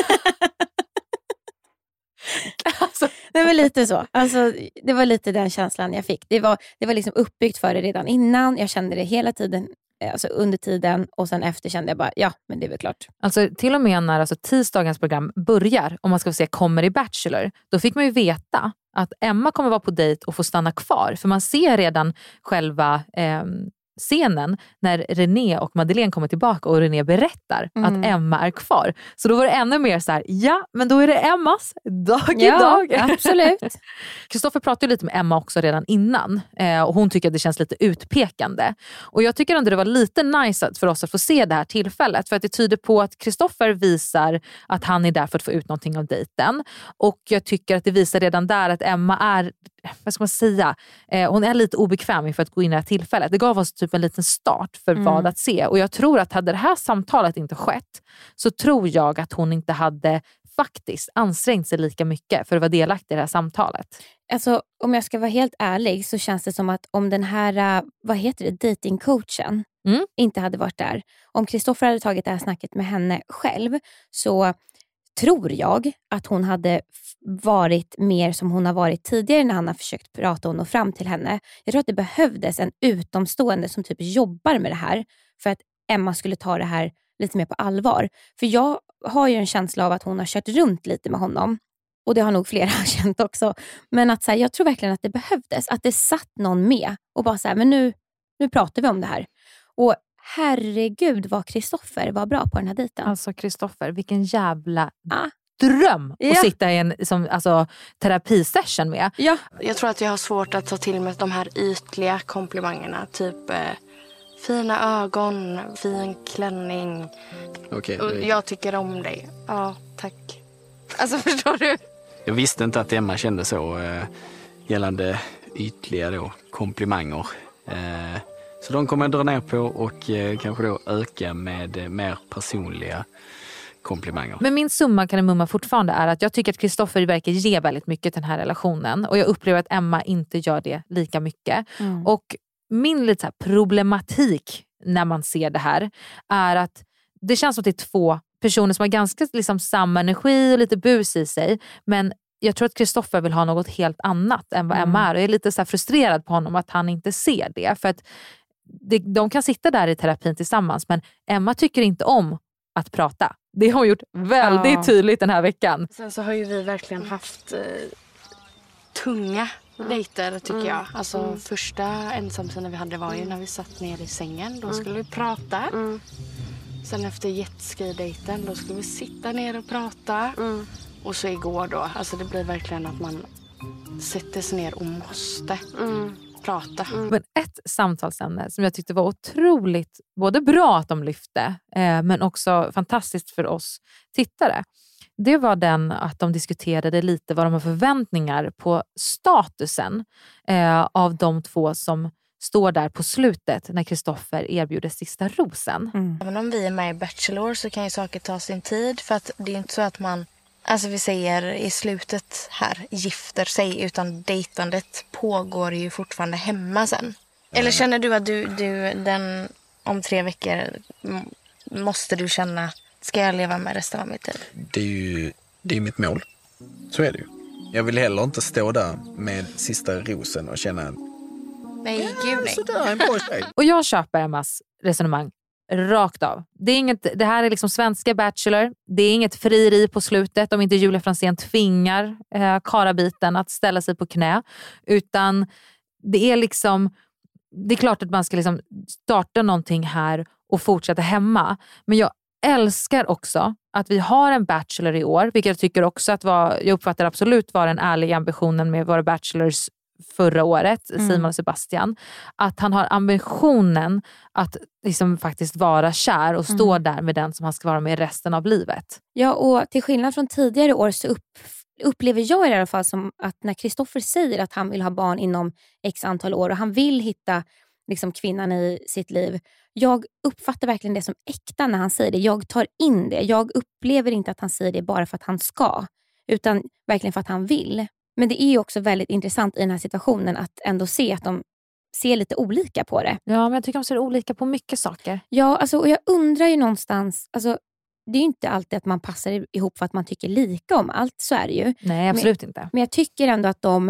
Alltså, Det var lite så. Alltså, det var lite den känslan jag fick. Det var, det var liksom uppbyggt för det redan innan. Jag kände det hela tiden, alltså under tiden. Och sen efter kände jag bara, ja, men det är väl klart. alltså till och med när alltså, tisdagens program börjar, om man ska få se kommer i Bachelor, då fick man ju veta att Emma kommer vara på dejt och få stanna kvar. För man ser redan själva eh, scenen när René och Madeleine kommer tillbaka och René berättar Mm. att Emma är kvar. Så då var det ännu mer så här, ja, men då är det Emmas dag Ja, idag. absolut. Kristoffer pratade ju lite med Emma också redan innan. Eh, och hon tycker att det känns lite utpekande. Och jag tycker ändå det var lite nice för oss att få se det här tillfället. För att det tyder på att Kristoffer visar att han är där för att få ut någonting av dejten. Och jag tycker att det visar redan där att Emma är, vad ska man säga, eh, hon är lite obekväm för att gå in i det här tillfället. Det gav oss typ en liten start för Mm. vad att se. Och jag tror att hade det här samtalet inte skett, så tror jag att hon inte hade faktiskt ansträngt sig lika mycket för att vara delaktig i det här samtalet. Alltså, om jag ska vara helt ärlig så känns det som att om den här, uh, vad heter det, datingcoachen Mm. inte hade varit där. Om Kristoffer hade tagit det här snacket med henne själv, så tror jag att hon hade f- varit mer som hon har varit tidigare när han har försökt prata och nå fram till henne. Jag tror att det behövdes en utomstående som typ jobbar med det här för att Emma skulle ta det här lite mer på allvar. För jag har ju en känsla av att hon har kört runt lite med honom. Och det har nog flera känt också. Men att så här, jag tror verkligen att det behövdes. Att det satt någon med och bara så här, men nu, nu pratar vi om det här. Och herregud vad Kristoffer var bra på den här dejten. Alltså Kristoffer, vilken jävla Ah. dröm Ja. att sitta i en som, alltså, terapisession med. Ja. Jag tror att jag har svårt att ta till mig de här ytliga komplimangerna. Typ, eh, Fina ögon, fin klänning. Okej. Och jag tycker om dig. Ja, tack. Alltså, förstår du? Jag visste inte att Emma kände så eh, gällande ytliga då, komplimanger. Eh, så de kommer jag dra ner på och eh, kanske då öka med eh, mer personliga komplimanger. Men min summa kardemumma fortfarande är att jag tycker att Kristoffer verkar ge väldigt mycket till den här relationen. Och jag upplever att Emma inte gör det lika mycket. Mm. Och min lite så här problematik när man ser det här är att det känns som att det är två personer som har ganska liksom samma energi och lite bus i sig. Men jag tror att Kristoffer vill ha något helt annat än vad Emma är. Och jag är lite så här frustrerad på honom att han inte ser det. För att det, de kan sitta där i terapin tillsammans. Men Emma tycker inte om att prata. Det har hon gjort väldigt ja. tydligt den här veckan. Sen så har ju vi verkligen haft eh, tunga dejter tycker mm. jag. Alltså mm. första ensamtiden vi hade var ju när vi satt ner i sängen. Då skulle mm. vi prata. Mm. Sen efter jetski-dejten då skulle vi sitta ner och prata. Mm. Och så igår då, alltså det blir verkligen att man sätter sig ner och måste mm. prata. Mm. Men ett samtalsämne som jag tyckte var otroligt både bra att de lyfte eh, men också fantastiskt för oss tittare. Det var den att de diskuterade lite vad de har förväntningar på statusen eh, av de två som står där på slutet när Kristoffer erbjuder sista rosen. Mm. Även om vi är med i Bachelor så kan ju saker ta sin tid för att det är inte så att man, alltså vi säger i slutet här, gifter sig, utan dejtandet pågår ju fortfarande hemma sen. Eller känner du att du, du den om tre veckor måste du känna, ska jag leva med resten av mitt liv? Det är ju det är mitt mål. Så är det ju. Jag vill heller inte stå där med sista rosen och känna nej, gud nej. Sådär, en bra tjej. Och jag köper Emmas resonemang rakt av. Det, är inget, det här är liksom svenska Bachelor. Det är inget frieri på slutet om inte Julia Franzén tvingar eh, karabiten att ställa sig på knä. Utan det är liksom, det är klart att man ska liksom starta någonting här och fortsätta hemma. Men jag älskar också att vi har en Bachelor i år, vilket jag tycker också att var, jag uppfattar absolut var den ärliga ambitionen med våra Bachelors förra året, mm. Simon och Sebastian, att han har ambitionen att liksom faktiskt vara kär och stå mm. där med den som han ska vara med resten av livet. Ja, och till skillnad från tidigare år så upp, upplever jag i alla fall som att när Kristoffer säger att han vill ha barn inom x antal år och han vill hitta liksom kvinnan i sitt liv, jag uppfattar verkligen det som äkta när han säger det. Jag tar in det. Jag upplever inte att han säger det bara för att han ska, utan verkligen för att han vill. Men det är ju också väldigt intressant i den här situationen att ändå se att de ser lite olika på det. Ja, men jag tycker de ser olika på mycket saker. Ja, alltså, och jag undrar ju någonstans, alltså, det är ju inte alltid att man passar ihop för att man tycker lika om allt, så är det ju. Nej, absolut men, inte. Men jag tycker ändå att de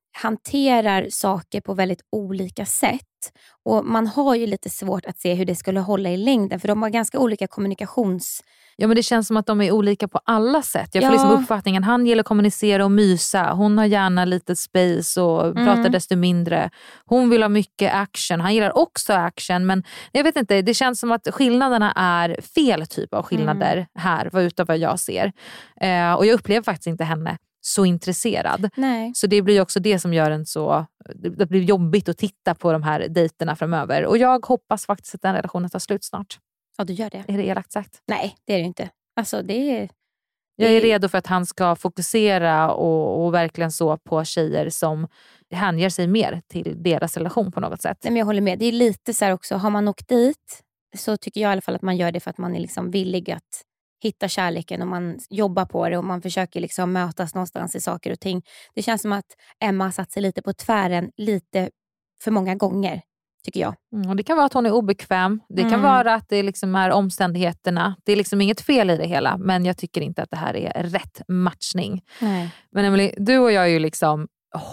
hanterar saker på väldigt olika sätt. Och man har ju lite svårt att se hur det skulle hålla i längden, för de har ganska olika kommunikations... Ja, men det känns som att de är olika på alla sätt. Jag får ja. liksom uppfattningen, han gillar att kommunicera och mysa. Hon har gärna lite space och mm. pratar desto mindre. Hon vill ha mycket action. Han gillar också action, men jag vet inte, det känns som att skillnaderna är fel typ av skillnader mm. här, vad utav vad jag ser. Eh, och jag upplever faktiskt inte henne så intresserad. Nej. Så det blir också det som gör en så, det blir jobbigt att titta på de här dejterna framöver. Och jag hoppas faktiskt att den relationen tar slut snart. Ja, du gör det. Är det elakt sagt? Nej, det är det inte. Alltså det är... Det... Jag är redo för att han ska fokusera och, och verkligen så på tjejer som hänger sig mer till deras relation på något sätt. Nej, men jag håller med. Det är lite så här också, har man åkt dit så tycker jag i alla fall att man gör det för att man är liksom villig att hitta kärleken och man jobbar på det och man försöker liksom mötas någonstans i saker och ting. Det känns som att Emma har satt sig lite på tvären lite för många gånger, tycker jag. Mm, och det kan vara att hon är obekväm. Det kan mm. vara att det liksom är omständigheterna. Det är liksom inget fel i det hela, men jag tycker inte att det här är rätt matchning. Nej. Men Emily, du och jag är ju liksom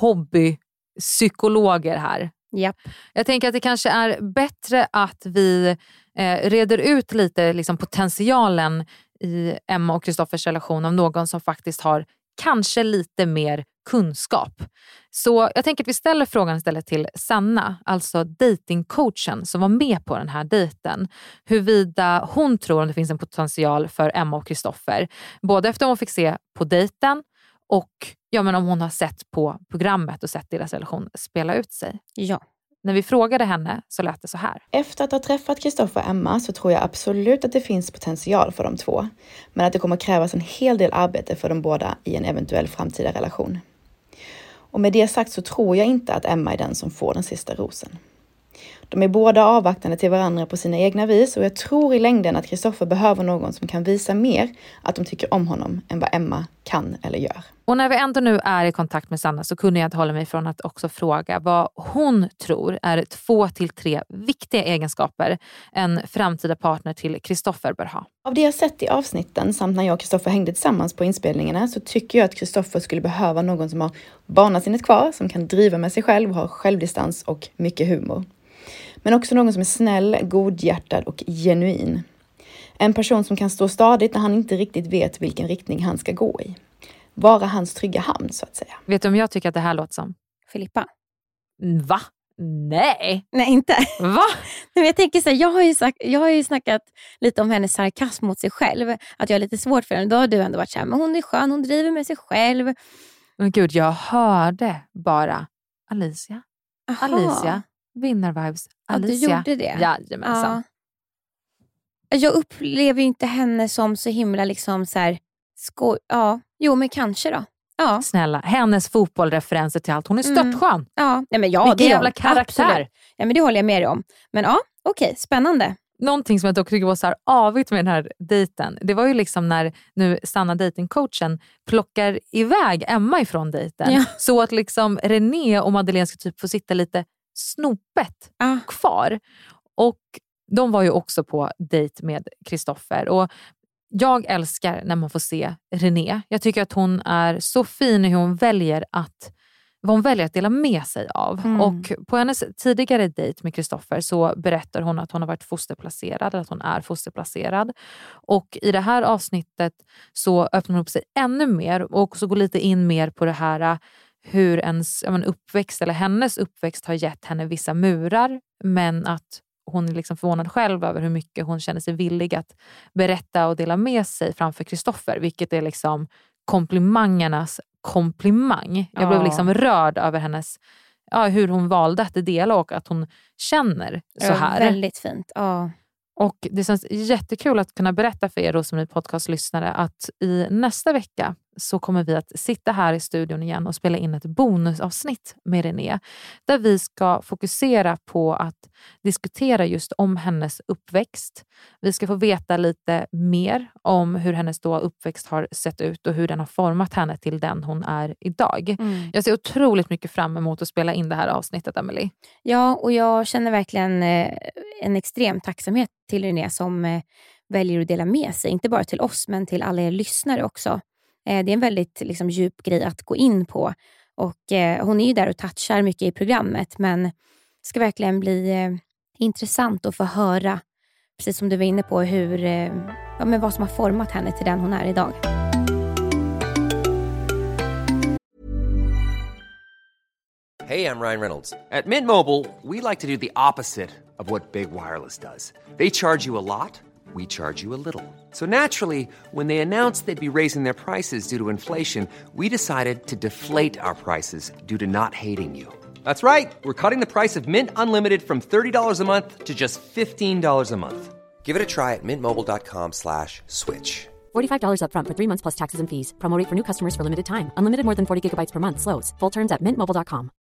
hobbypsykologer här. Japp. Jag tänker att det kanske är bättre att vi eh, reder ut lite liksom potentialen i Emma och Kristoffers relation av någon som faktiskt har kanske lite mer kunskap. Så jag tänker att vi ställer frågan istället till Sanna, alltså datingcoachen som var med på den här dejten. Huruvida hon tror att det finns en potential för Emma och Kristoffer. Både efter hon fick se på dejten och ja, men om hon har sett på programmet och sett deras relation spela ut sig. Ja, När vi frågade henne så lät det så här. Efter att ha träffat Kristoffer och Emma så tror jag absolut att det finns potential för de två. Men att det kommer krävas en hel del arbete för de båda i en eventuell framtida relation. Och med det sagt så tror jag inte att Emma är den som får den sista rosen. De är båda avvaktande till varandra på sina egna vis och jag tror i längden att Kristoffer behöver någon som kan visa mer att de tycker om honom än vad Emma kan eller gör. Och när vi ändå nu är i kontakt med Sanna så kunde jag inte hålla mig från att också fråga vad hon tror är två till tre viktiga egenskaper en framtida partner till Kristoffer bör ha. Av det jag sett i avsnitten samt när jag och Kristoffer hängde tillsammans på inspelningarna så tycker jag att Kristoffer skulle behöva någon som har barnasinnet kvar, som kan driva med sig själv, har självdistans och mycket humor. Men också någon som är snäll, godhjärtad och genuin. En person som kan stå stadigt när han inte riktigt vet vilken riktning han ska gå i. Vara hans trygga hamn så att säga. Vet du om jag tycker att det här låter som? Filippa. Va? Nej. Nej, inte. Va? Men jag tänker så här, jag har ju sagt, jag har ju snackat lite om hennes sarkasm mot sig själv. Att jag är lite svårt för henne. Då har du ändå varit så här, men hon är skön, hon driver med sig själv. Men gud, jag hörde bara Alicia. Aha. Alicia. Vinnarvibes. Alicia. Ja, du gjorde det. Jajamensan. Ja. Jag upplever ju inte henne som så himla liksom så här skoj. Ja, jo men kanske då. Ja. Snälla, hennes fotbollreferenser till allt. Hon är störtskön. Mm. Ja, nej men ja, vilken det jävla karaktär. Absolut. Ja, men det håller jag med dig om. Men ja, okej, okay, spännande. Någonting som jag dock tycker var så här avigt med den här dejten. Det var ju liksom när nu Sanna datingcoachen plockar iväg Emma ifrån dejten. Ja. Så att liksom René och Madeleine ska typ få sitta lite snopet ah. kvar. Och de var ju också på dejt med Kristoffer. Och jag älskar när man får se René. Jag tycker att hon är så fin hur hon väljer att vad hon väljer att dela med sig av. Mm. Och på hennes tidigare dejt med Kristoffer så berättar hon att hon har varit fosterplacerad, eller att hon är fosterplacerad. Och i det här avsnittet så öppnar hon upp sig ännu mer och också går lite in mer på det här hur ens men, uppväxt eller hennes uppväxt har gett henne vissa murar, men att hon är liksom förvånad själv över hur mycket hon känner sig villig att berätta och dela med sig framför Kristoffer, vilket är liksom komplimangernas komplimang. Jag blev liksom rörd över hennes, ja, hur hon valde att dela och att hon känner så här. Ja, väldigt fint. Ja. Och det känns jättekul att kunna berätta för er som är podcastlyssnare att i nästa vecka så kommer vi att sitta här i studion igen och spela in ett bonusavsnitt med René. Där vi ska fokusera på att diskutera just om hennes uppväxt. Vi ska få veta lite mer om hur hennes då uppväxt har sett ut och hur den har format henne till den hon är idag. Mm. Jag ser otroligt mycket fram emot att spela in det här avsnittet, Emily. Ja, och jag känner verkligen eh, en extrem tacksamhet till René som eh, väljer att dela med sig. Inte bara till oss men till alla er lyssnare också. Det är en väldigt liksom, djup grej att gå in på. Och eh, hon är ju där och touchar mycket i programmet. Men det ska verkligen bli eh, intressant att få höra, precis som du var inne på, hur, eh, ja, men vad som har format henne till den hon är idag. Hey, I'm Ryan Reynolds. At Mint Mobile, we like to do the opposite of what Big Wireless does. They charge you a lot. We charge you a little. So naturally, when they announced they'd be raising their prices due to inflation, we decided to deflate our prices due to not hating you. That's right. We're cutting the price of Mint Unlimited from thirty dollars a month to just fifteen dollars a month. Give it a try at mintmobile.com slash switch. forty-five dollars up front for three months plus taxes and fees. Promo rate for new customers for limited time. Unlimited more than forty gigabytes per month. Slows full terms at mint mobile dot com.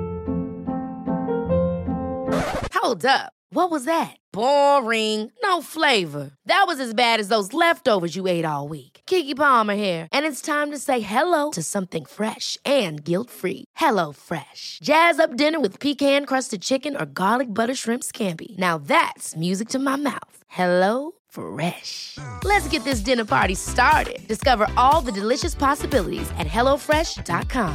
Hold up. What was that? Boring. No flavor. That was as bad as those leftovers you ate all week. Keke Palmer here. And it's time to say hello to something fresh and guilt-free. Hello Fresh. Jazz up dinner with pecan-crusted chicken or garlic butter shrimp scampi. Now that's music to my mouth. Hello Fresh. Let's get this dinner party started. Discover all the delicious possibilities at hello fresh dot com.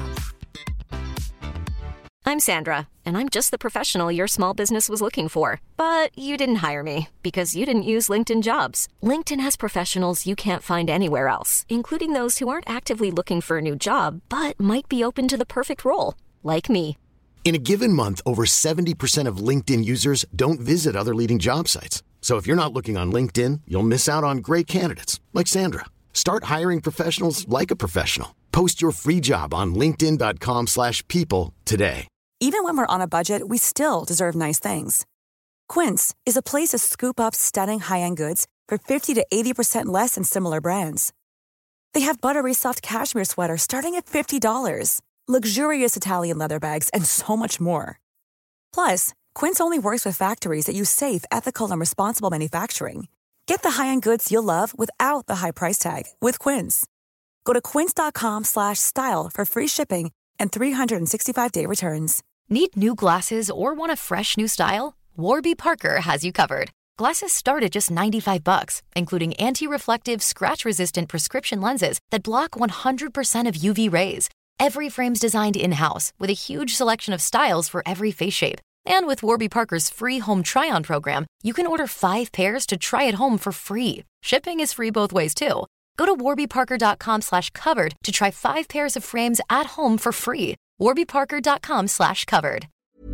I'm Sandra, and I'm just the professional your small business was looking for. But you didn't hire me because you didn't use LinkedIn Jobs. LinkedIn has professionals you can't find anywhere else, including those who aren't actively looking for a new job, but might be open to the perfect role, like me. In a given month, over seventy percent of LinkedIn users don't visit other leading job sites. So if you're not looking on LinkedIn, you'll miss out on great candidates, like Sandra. Start hiring professionals like a professional. Post your free job on linkedin dot com slash people today. Even when we're on a budget, we still deserve nice things. Quince is a place to scoop up stunning high-end goods for fifty to eighty percent less than similar brands. They have buttery soft cashmere sweaters starting at fifty dollars, luxurious Italian leather bags, and so much more. Plus, Quince only works with factories that use safe, ethical, and responsible manufacturing. Get the high-end goods you'll love without the high price tag with Quince. Go to quince.com slash style for free shipping and three sixty-five day returns. Need new glasses or want a fresh new style? Warby Parker has you covered. Glasses start at just ninety-five bucks, including anti-reflective, scratch-resistant prescription lenses that block one hundred percent of U V rays. Every frame's designed in-house with a huge selection of styles for every face shape. And with Warby Parker's free home try-on program, you can order five pairs to try at home for free. Shipping is free both ways, too. Go to warbyparker.com slash covered to try five pairs of frames at home for free. warbyparker.com slash covered.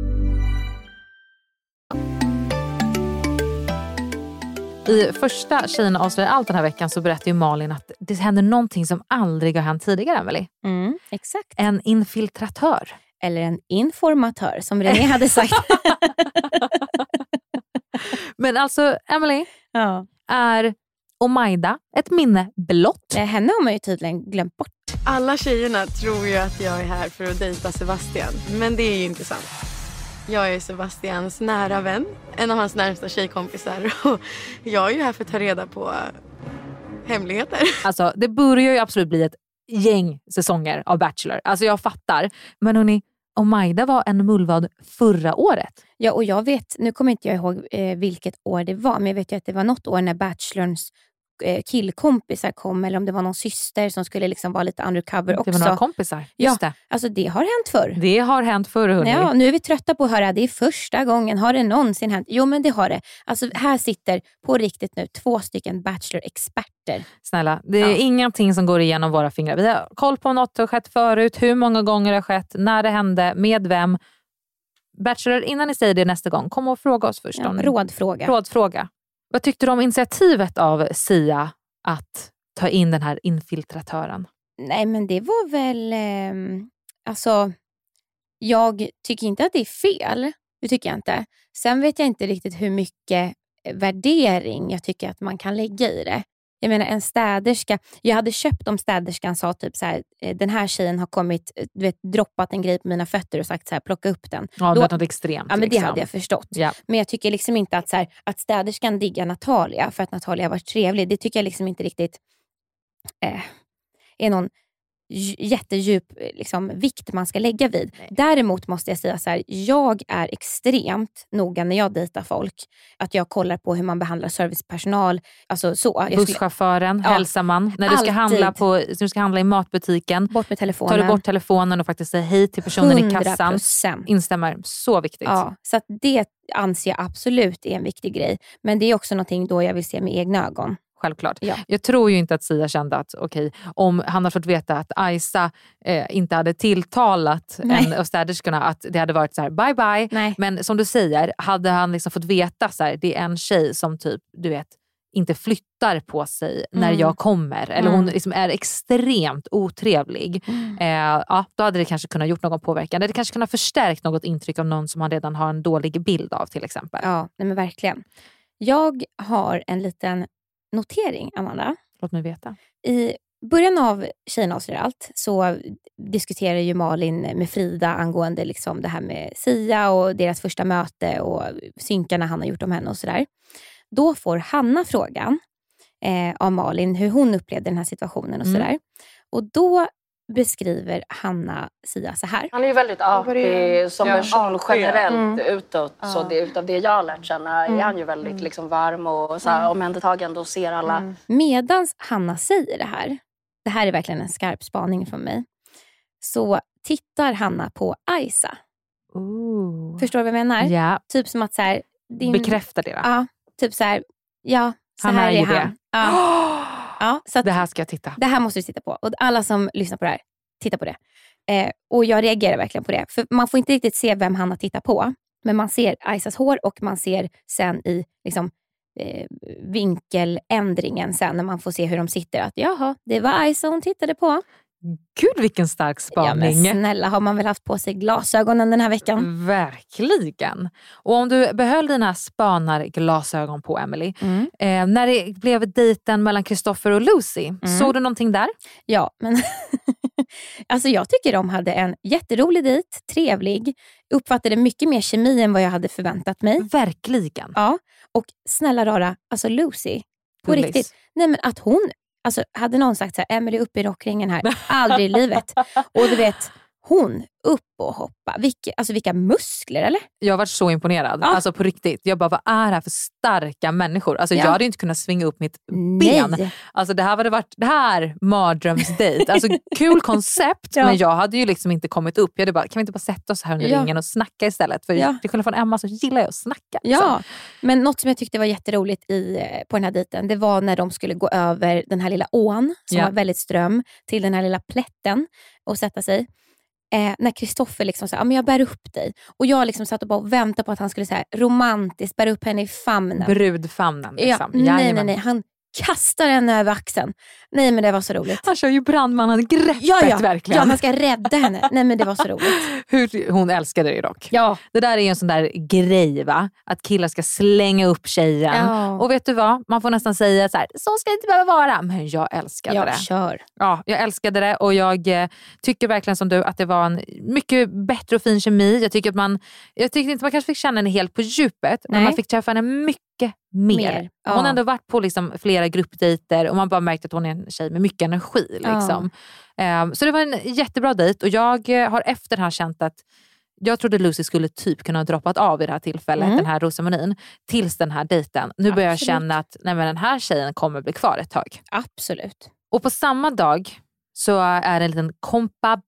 I första Tjejerna avslöjar allt den här veckan så berättar ju Malin att det händer någonting som aldrig har hänt tidigare, Emily. Mm, exakt. En infiltratör. Eller en informatör, som René hade sagt. Men alltså, Emily, ja. är Omaida ett minne blott? Henne har man ju tydligen glömt bort. Alla tjejerna tror ju att jag är här för att dejta Sebastian. Men det är ju inte sant. Jag är Sebastians nära vän. En av hans närmsta tjejkompisar. Och jag är ju här för att ta reda på hemligheter. Alltså, det börjar ju absolut bli ett gäng säsonger av Bachelor. Alltså jag fattar. Men hörni, Omaida var en mullvad förra året. Ja, och jag vet, nu kommer inte jag ihåg eh, vilket år det var. Men jag vet ju att det var något år när Bachelorns eh, killkompisar kom. Eller om det var någon syster som skulle liksom vara lite undercover det också. Det var några kompisar, just ja, det. Alltså det har hänt förr. Det har hänt förr, hörni. Ja, nu är vi trötta på att höra, det är första gången. Har det någonsin hänt? Jo, men det har det. Alltså här sitter på riktigt nu två stycken Bachelor-experter. Snälla, det är ja. ingenting som går igenom våra fingrar. Vi har koll på om något har skett förut, hur många gånger det har skett, när det hände, med vem. Bachelor, innan ni säger det nästa gång, kom och fråga oss först. Ja, om rådfråga. Rådfråga. Vad tyckte du om initiativet av Sia att ta in den här infiltratören? Nej, men det var väl... Eh, alltså, jag tycker inte att det är fel. Det tycker jag inte. Sen vet jag inte riktigt hur mycket värdering jag tycker att man kan lägga i det. Jag menar, en städerska... Jag hade köpt om städerskan sa typ så här, den här tjejen har kommit, du vet, droppat en grej på mina fötter och sagt så här, plocka upp den. Ja, det var något extremt. Ja, men det liksom. hade jag förstått. Ja. Men jag tycker liksom inte att, så här, att städerskan diggar Natalia för att Natalia har varit trevlig. Det tycker jag liksom inte riktigt eh, är någon jättedjup liksom, vikt man ska lägga vid. Nej. Däremot måste jag säga så här, jag är extremt noga när jag dejtar folk. Att jag kollar på hur man behandlar servicepersonal. Alltså så. Jag Busschauffören, ja, hälsar man. När du ska, handla på, när du ska handla i matbutiken. Bort med telefonen. Tar du bort telefonen och faktiskt säger hej till personen i kassan. hundra procent. Instämmer. Så viktigt. Ja, så att det anser jag absolut är en viktig grej. Men det är också någonting då jag vill se med egna ögon. Självklart. Ja. Jag tror ju inte att Sia kände att okej, om han har fått veta att Aisa eh, inte hade tilltalat en av städerskorna, att det hade varit så här bye bye. Nej. Men som du säger, hade han liksom fått veta så här, det är en tjej som typ, du vet, inte flyttar på sig mm. när jag kommer. Eller hon liksom är extremt otrevlig. Mm. Eh, ja, då hade det kanske kunnat gjort någon påverkan. Det kanske kunnat förstärkt något intryck av någon som han redan har en dålig bild av till exempel. Ja, nej men verkligen. Jag har en liten notering, Amanda. Låt mig veta. I början av Tjejerna avslöjar allt så diskuterar ju Malin med Frida angående liksom det här med Sia och deras första möte och synkarna han har gjort om henne och sådär. Då får Hanna frågan eh, av Malin hur hon upplevde den här situationen och sådär. Mm. Och då beskriver Hanna Sia så här. Han är ju väldigt artig som person generellt mm. utåt. Ja. Så det, utav det jag har lärt känna mm. är han ju väldigt mm. liksom, varm och så här, mm. omhändertagande och ser alla. Mm. Medans Hanna säger det här, det här är verkligen en skarp spaning från mig, så tittar Hanna på Aisa. Ooh. Förstår du vad jag menar? Ja. Typ som att så här, din... bekräftar det då? Ja, typ så här, ja, så han här är, är han. det. Ja. Ja, så att, det här ska jag titta. Det här måste du titta på. Och alla som lyssnar på det här, titta på det. Eh, och jag reagerar verkligen på det. För man får inte riktigt se vem han har tittat på. Men man ser Aisas hår och man ser sen i liksom, eh, vinkeländringen sen när man får se hur de sitter. Att jaha, det var Aisa hon tittade på. Gud, vilken stark spaning. Ja, men snälla, har man väl haft på sig glasögonen den här veckan? Verkligen. Och om du behöll dina spanarglasögon på, Emily, mm. eh, när det blev dejten mellan Christopher och Lucy, mm. såg du någonting där? Ja, men alltså jag tycker de hade en jätterolig dejt, trevlig, uppfattade mycket mer kemi än vad jag hade förväntat mig. Verkligen. Ja, och snälla rara, alltså Lucy, på Gullis. riktigt, nej men att hon, alltså hade någon sagt så här, Emily upp i rockringen här, aldrig i livet. Och du vet, hon upp och hoppa. Vilka, alltså vilka muskler, eller? Jag har varit så imponerad. Ja. Alltså på riktigt. Jag bara, vad är det här för starka människor? Alltså ja. jag hade inte kunnat svinga upp mitt ben. Nej. Alltså det här hade varit, det här mardrömsdejt. Alltså kul koncept, ja. men jag hade ju liksom inte kommit upp. Jag hade bara, kan vi inte bara sätta oss här under ja. ringen och snacka istället? För ja. till skillnad från Emma så gillar jag att snacka. Ja, liksom. Men något som jag tyckte var jätteroligt i, på den här dejten, det var när de skulle gå över den här lilla ån, som ja. var väldigt ström, till den här lilla plätten och sätta sig. Eh, när Christopher liksom sa, ja men jag bär upp dig. Och jag liksom satt och bara väntade på att han skulle säga romantiskt bära upp henne i famnen. Brudfamnen liksom. Ja, nej, nej, nej. Han kastar henne över axeln. Nej, men det var så roligt. Han kör ju brandmannen-greppet ja, ja. verkligen. Ja, man ska rädda henne. Nej, men det var så roligt. Hur hon älskade det dock. Ja. Det där är ju en sån där grej, va? Att killar ska slänga upp tjejen. Ja. Och vet du vad? Man får nästan säga så här, så ska det inte behöva vara. Men jag älskade ja, det. Kör. Ja, jag älskade det. Och jag eh, tycker verkligen som du att det var en mycket bättre och fin kemi. Jag tycker att man, jag tyckte inte man kanske fick känna henne helt på djupet. Nej. Men man fick träffa henne mycket mer. mer. Ja. Hon har ändå varit på liksom flera gruppdejter och man bara märkt att hon är en tjej med mycket energi. Liksom. Ja. Um, så det var en jättebra dejt och jag har efter det här känt att jag trodde Lucy skulle typ kunna ha droppat av i det här tillfället, mm. den här rosceremonin, tills den här dejten. Nu börjar jag känna att nej, men den här tjejen kommer bli kvar ett tag. Absolut. Och på samma dag så är det en liten kompa-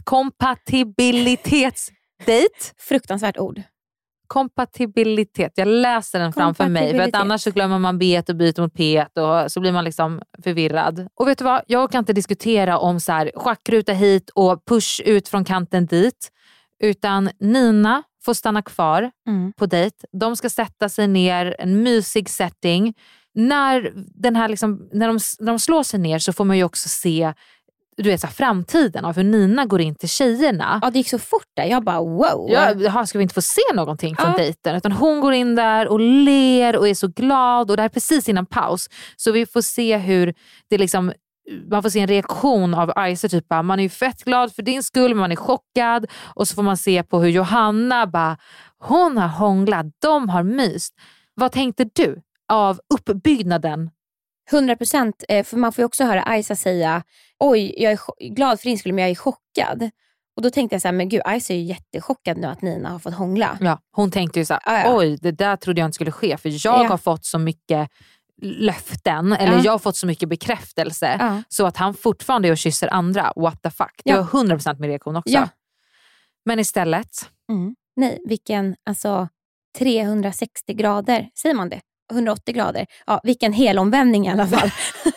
kompatibilitetsdejt. Fruktansvärt ord. Kompatibilitet. Jag läser den framför mig. För att annars så glömmer man B och byter mot P och så blir man liksom förvirrad. Och vet du vad? Jag kan inte diskutera om så här schackruta hit och push ut från kanten dit. Utan Nina får stanna kvar mm. på dejt. De ska sätta sig ner, en mysig setting. När, den här liksom, när, de, när de slår sig ner så får man ju också se du vet, så här, framtiden av hur Nina går in till tjejerna. Ja, det gick så fort där. Jag bara, wow. Ja, ska vi inte få se någonting från ja. dejten? Utan hon går in där och ler och är så glad. Och det här är precis innan paus. Så vi får se hur det liksom, man får se en reaktion av Isa. Typ, man är ju fett glad för din skull, men man är chockad. Och så får man se på hur Johanna bara, hon har hånglat, de har myst. Vad tänkte du av uppbyggnaden? hundra procent, för man får ju också höra Isa säga, oj, jag är glad för din skull men jag är chockad. Och då tänkte jag så här, men gud, Isa är ju jättechockad nu att Nina har fått hångla. Ja, hon tänkte ju så här, ah, ja. oj, det där trodde jag inte skulle ske. För jag ja. har fått så mycket löften, eller ja. jag har fått så mycket bekräftelse, ja. så att han fortfarande är och kysser andra. What the fuck? Det ja. var hundra procent min reaktion också. Ja. Men istället... Mm. Nej, vilken, alltså trehundrasextio grader, säger man det? hundraåttio grader. Ja, vilken helomvändning i alla fall.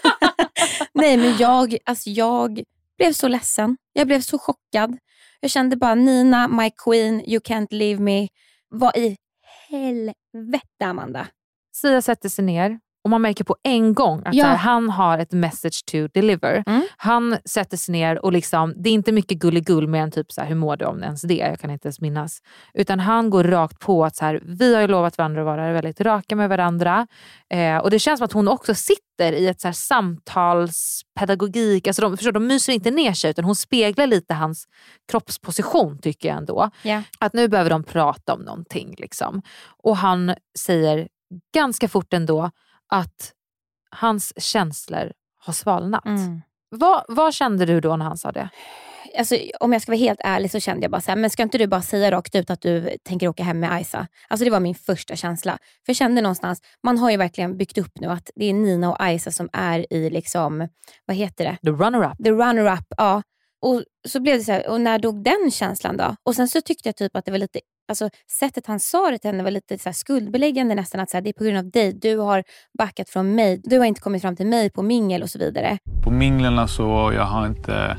Nej, men jag, alltså jag blev så ledsen. Jag blev så chockad. Jag kände bara, Nina, my queen, you can't leave me. Vad i helvete, Amanda? Sia sätter sig ner och man märker på en gång att ja. här, han har ett message to deliver. Mm. Han sätter sig ner och liksom, det är inte mycket gulligull med en typ så här, hur mår du om ens det? Jag kan inte ens minnas. Utan han går rakt på att så här, vi har ju lovat varandra att vara väldigt raka med varandra. Eh, och det känns som att hon också sitter i ett så här samtalspedagogik. Alltså de, förstår, de myser inte ner sig utan hon speglar lite hans kroppsposition tycker jag ändå. Yeah. Att nu behöver de prata om någonting liksom. Och han säger ganska fort ändå att hans känslor har svalnat. Mm. Vad, vad kände du då när han sa det? Alltså, om jag ska vara helt ärlig så kände jag bara så här, men ska inte du bara säga rakt ut att du tänker åka hem med Isa? Alltså det var min första känsla. För jag kände någonstans, man har ju verkligen byggt upp nu att det är Nina och Isa som är i liksom, vad heter det? The runner-up. The runner-up, ja. Och så blev det så här, och när dog den känslan då? Och sen så tyckte jag typ att det var lite, alltså sättet han sa det till henne var lite så här skuldbeläggande nästan, att så här, det är på grund av dig, du har backat från mig, du har inte kommit fram till mig på mingel och så vidare. På minglerna så jag har inte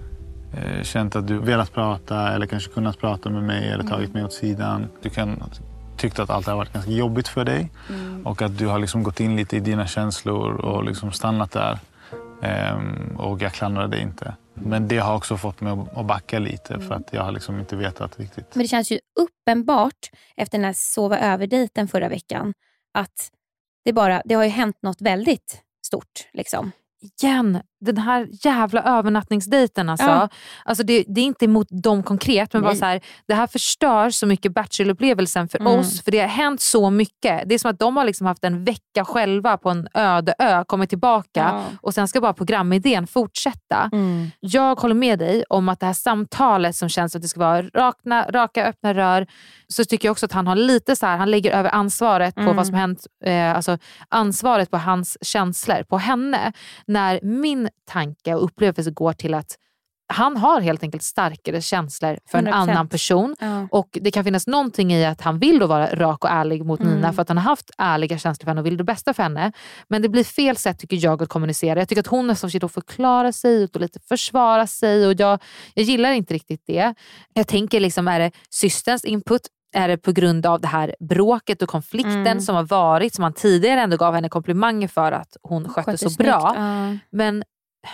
eh, känt att du velat prata eller kanske kunnat prata med mig eller tagit mm. mig åt sidan. Du kan tycka att allt har varit ganska jobbigt för dig mm. och att du har liksom gått in lite i dina känslor och liksom stannat där. Um, och jag klandrar dig inte. Men det har också fått mig att backa lite för att jag har liksom inte vetat riktigt. Men det känns ju uppenbart efter den här sova över-dejten förra veckan att det, bara, det har ju hänt något väldigt stort liksom. Igen, den här jävla övernattningsdejten alltså. Ja. Alltså det, det är inte emot dem konkret, men Nej. bara så här, det här förstör så mycket Bachelor-upplevelsen för mm. oss, för det har hänt så mycket. Det är som att de har liksom haft en vecka själva på en öde ö, kommit tillbaka ja. och sen ska bara programidén fortsätta. Mm. Jag håller med dig om att det här samtalet som känns att det ska vara rakna, raka öppna rör, så tycker jag också att han har lite så här, han lägger över ansvaret på mm. vad som hänt, eh, alltså ansvaret på hans känslor på henne, när min tanke och upplevelse går till att han har helt enkelt starkare känslor för en hundra procent annan person. Ja. Och det kan finnas någonting i att han vill då vara rak och ärlig mot mm. Nina för att han har haft ärliga känslor för henne och vill det bästa för henne. Men det blir fel sätt tycker jag att kommunicera. Jag tycker att hon nästan försöker förklara sig och lite försvara sig och jag, jag gillar inte riktigt det. Jag tänker liksom, är det systerns input? Är det på grund av det här bråket och konflikten mm. som har varit, som han tidigare ändå gav henne komplimanger för att hon skötte så snyggt. bra. Uh. Men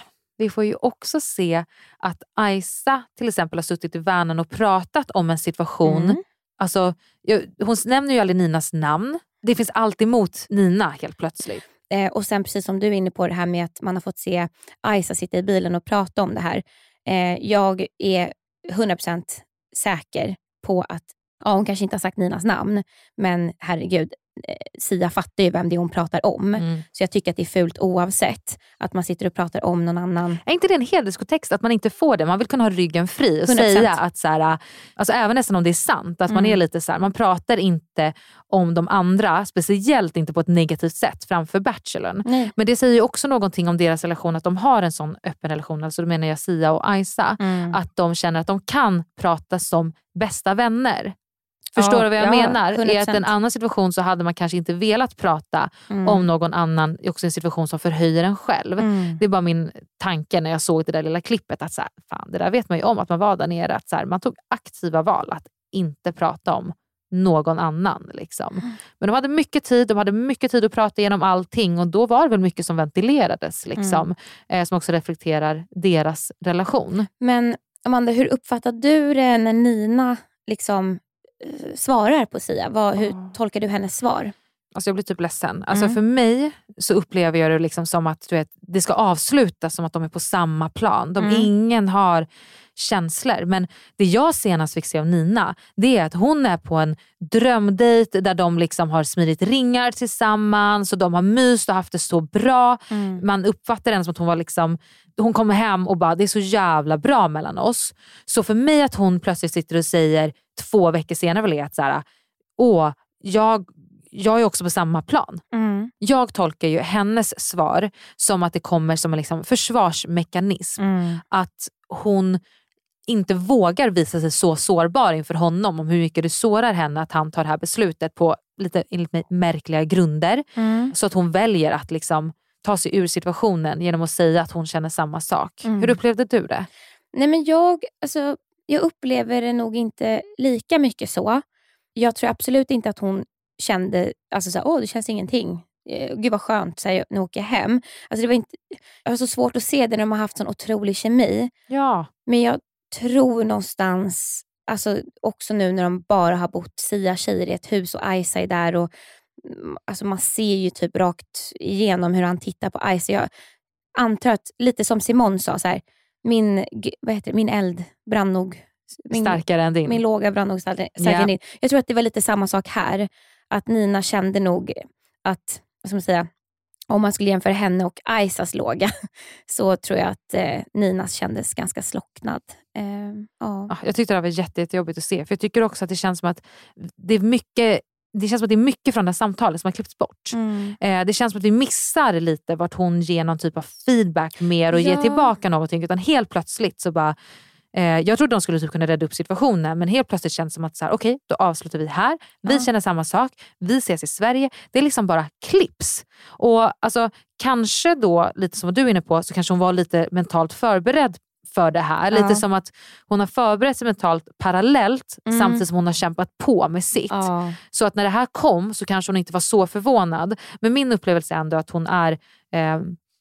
vi får ju också se att Aisa till exempel har suttit i värnen och pratat om en situation. Mm. Alltså, hon nämner ju aldrig Ninas namn. Det finns allt emot Nina helt plötsligt. Eh, och sen precis som du är inne på det här med att man har fått se Aisa sitta i bilen och prata om det här. Eh, jag är hundra procent säker på att ja, hon kanske inte har sagt Ninas namn, men herregud, Sia fattar ju vem det är hon pratar om. Mm. Så jag tycker att det är fult oavsett att man sitter och pratar om någon annan. Är inte det en hederskotext att man inte får det? Man vill kunna ha ryggen fri och hundra procent säga att så här, alltså även nästan om det är sant, att mm. man är lite så här, man pratar inte om de andra, speciellt inte på ett negativt sätt framför Bachelorn. Nej. Men det säger ju också någonting om deras relation, att de har en sån öppen relation, alltså då menar jag Sia och Aisa, mm. att de känner att de kan prata som bästa vänner. Förstår ja, du vad jag ja, menar? hundra procent. I att en annan situation så hade man kanske inte velat prata mm. om någon annan, också en situation som förhöjer en själv. Mm. Det är bara min tanke när jag såg det där lilla klippet, att så här, fan, det där vet man ju om att man var där nere, att så här, man tog aktiva val att inte prata om någon annan liksom. Mm. Men de hade mycket tid, de hade mycket tid att prata igenom allting, och då var det väl mycket som ventilerades liksom, mm. eh, som också reflekterar deras relation. Men Amanda, hur uppfattar du det när Nina liksom svarar på Sia? Vad, hur oh. tolkar du hennes svar? Alltså jag blir typ ledsen. Alltså mm. för mig så upplever jag det liksom som att du vet, det ska avslutas som att de är på samma plan. De, mm. Ingen har känslor. Men det jag senast fick se av Nina, det är att hon är på en drömdejt där de liksom har smidit ringar tillsammans och de har myst och haft det så bra. Mm. Man uppfattar den som att hon var liksom, hon kommer hem och bara, det är så jävla bra mellan oss. Så för mig att hon plötsligt sitter och säger två veckor senare väl är att så här, åh, jag jag är också på samma plan. Mm. Jag tolkar ju hennes svar som att det kommer som en liksom försvarsmekanism. Mm. Att hon inte vågar visa sig så sårbar inför honom om hur mycket det sårar henne att han tar det här beslutet på lite märkliga grunder. Mm. Så att hon väljer att liksom ta sig ur situationen genom att säga att hon känner samma sak. Mm. Hur upplevde du det? Nej men jag, alltså, jag upplever det nog inte lika mycket så. Jag tror absolut inte att hon kände, alltså såhär, åh det känns ingenting. Gud vad skönt, såhär, nu åker jag hem. Alltså det var inte, det var så svårt att se det när de har haft sån otrolig kemi. Ja. Men jag tror någonstans, alltså också nu när de bara har bott Sia tjejer i ett hus och Aisa är där och alltså man ser ju typ rakt igenom hur han tittar på Aisa. Jag antar att, lite som Simon sa så här, min, vad heter det, min eld brann nog min, starkare än din. Min låga brann nog starkare, starkare yeah. än din. Jag tror att det var lite samma sak här. Att Nina kände nog att, vad ska man säga, om man skulle jämföra henne och Aisas låga så tror jag att eh, Ninas kändes ganska slocknad. Eh, ja. Jag tyckte det var jätte, jättejobbigt att se. För jag tycker också att det känns som att det är mycket, det känns som att det är mycket från det här samtalet som har klippts bort. Mm. Eh, det känns som att vi missar lite vart hon ger någon typ av feedback mer och ja. ger tillbaka någonting. Utan helt plötsligt så bara... Jag trodde de skulle typ kunna rädda upp situationen, men helt plötsligt känns det som att så här, okej, då avslutar vi här. Vi ja. känner samma sak. Vi ses i Sverige. Det är liksom bara klipps. Och alltså, kanske då, lite som vad du är inne på, så kanske hon var lite mentalt förberedd för det här. Ja. Lite som att hon har förberett sig mentalt parallellt mm. samtidigt som hon har kämpat på med sitt. Ja. Så att när det här kom så kanske hon inte var så förvånad. Men min upplevelse är ändå att hon är... Eh,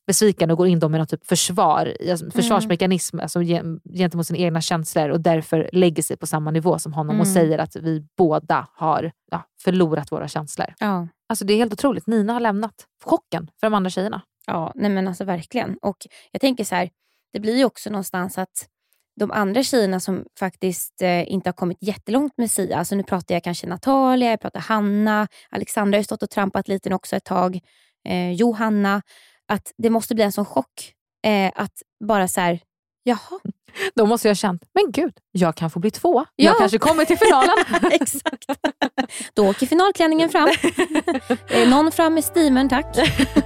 besviken och går in då med någon typ försvar, alltså försvarsmekanism alltså, gentemot sina egna känslor och därför lägger sig på samma nivå som honom mm. och säger att vi båda har ja, förlorat våra känslor. Ja. Alltså det är helt otroligt. Nina har lämnat chocken för de andra tjejerna. Ja, nej men alltså verkligen. Och jag tänker så här, det blir ju också någonstans att de andra tjejerna som faktiskt eh, inte har kommit jättelångt med Sia, alltså nu pratar jag kanske Natalia, jag pratar Hanna, Alexandra har stått och trampat lite också ett tag, eh, Johanna, att det måste bli en sån chock eh, att bara så här, jaha. Då måste jag ha känt, men gud, jag kan få bli två. Ja. Jag kanske kommer till finalen. Exakt. Då åker finalklänningen fram. eh, någon fram med steamern, tack.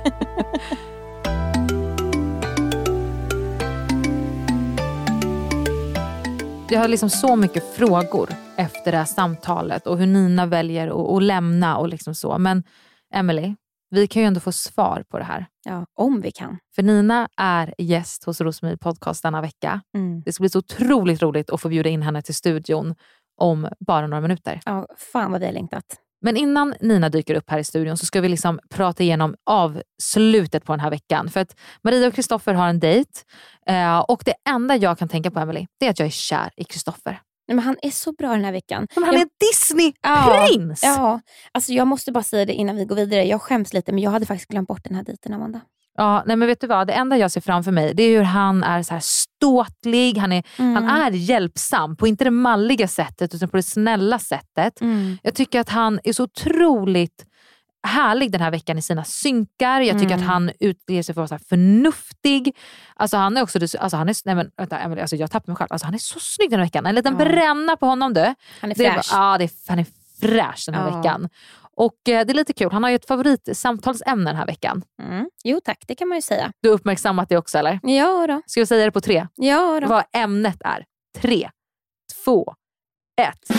Jag har liksom så mycket frågor efter det här samtalet och hur Nina väljer att, att lämna och liksom så. Men Emily, vi kan ju ändå få svar på det här. Ja, om vi kan. För Nina är gäst hos Rosmarie Podcast denna vecka. Mm. Det ska bli så otroligt roligt att få bjuda in henne till studion om bara några minuter. Ja, fan vad vi har längtat. Men innan Nina dyker upp här i studion så ska vi liksom prata igenom avslutet på den här veckan. För att Maria och Kristoffer har en dejt. Eh, och det enda jag kan tänka på, Emily, det är att jag är kär i Kristoffer. Men han är så bra den här veckan. Men han jag... är Disney-prins! Ja, ja, alltså jag måste bara säga det innan vi går vidare. Jag skäms lite, men jag hade faktiskt glömt bort den här dejten, Amanda. Ja, nej men vet du vad? Det enda jag ser framför mig, det är hur han är så här ståtlig. Han är, mm. han är hjälpsam på inte det malliga sättet utan på det snälla sättet. Mm. Jag tycker att han är så otroligt härlig den här veckan i sina synkar. Jag tycker mm. att han utger sig för att vara så här förnuftig. Alltså han är också, alltså han är, nej men vänta, alltså jag tappar mig själv. Alltså han är så snygg den här veckan. En liten ja. bränna på honom du. Han är fräsch. Ja, det är, han är fräsch den här ja. veckan. Och eh, det är lite kul. Han har ju ett favoritsamtalsämne den här veckan. Mm. Jo tack, det kan man ju säga. Du har uppmärksammat det också, eller? Ja då. Ska vi säga det på tre? Ja då. Vad ämnet är. Tre, två, ett.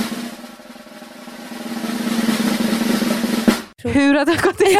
Pro- Hur har det gått till?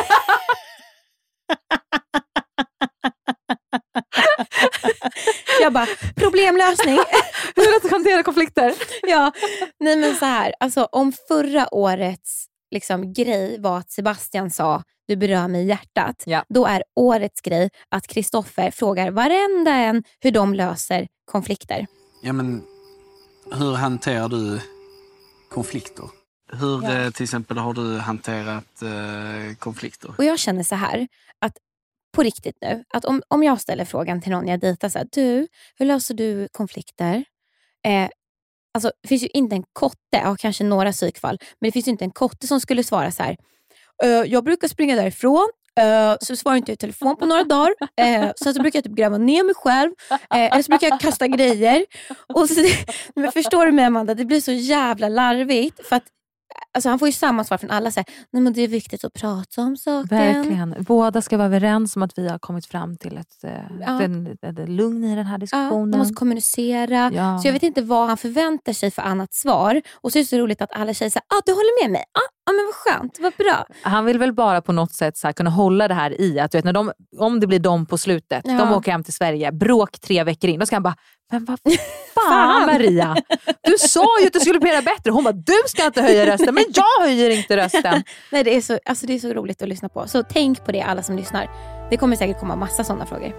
Jag bara, problemlösning. Hur att hantera konflikter? Ja, nej men så här. Alltså om förra årets liksom, grej var att Sebastian sa, du berör mig i hjärtat. Ja. Då är årets grej att Kristoffer frågar varenda en hur de löser konflikter. Ja men, hur hanterar du konflikter? Hur ja. till exempel har du hanterat eh, konflikter? Och jag känner så här, att på riktigt nu, att om, om jag ställer frågan till någon jag dejtar så här, du, hur löser du konflikter? Eh, alltså det finns ju inte en kotte, ja kanske några psykfall, men det finns ju inte en kotte som skulle svara så här, eh, jag brukar springa därifrån, eh, så svarar inte jag i telefon på några dagar, eh, sen så brukar jag typ gräva ner mig själv, eh, eller så brukar jag kasta grejer. Och så, men förstår du mig Amanda, det blir så jävla larvigt, för att alltså han får ju samma svar från alla. Så här, nej men det är viktigt att prata om saken. Verkligen. Båda ska vara överens om att vi har kommit fram till ett, ja. ett, ett, ett lugn i den här diskussionen. Ja, de måste kommunicera. Ja. Så jag vet inte vad han förväntar sig för annat svar. Och så är det så roligt att alla säger så här, ah, du håller med mig. Ah, ah, men vad skönt, vad bra. Han vill väl bara på något sätt så här, kunna hålla det här i. Att, du vet, när de, om det blir de på slutet, ja. de åker hem till Sverige, bråk tre veckor in. Då ska han bara, men vad fan Maria, du sa ju att du skulle bli bättre. Hon bara, du ska inte höja rösten, men jag höjer inte rösten. Nej, det är så, alltså det är så roligt att lyssna på. Så tänk på det alla som lyssnar. Det kommer säkert komma massa sådana frågor.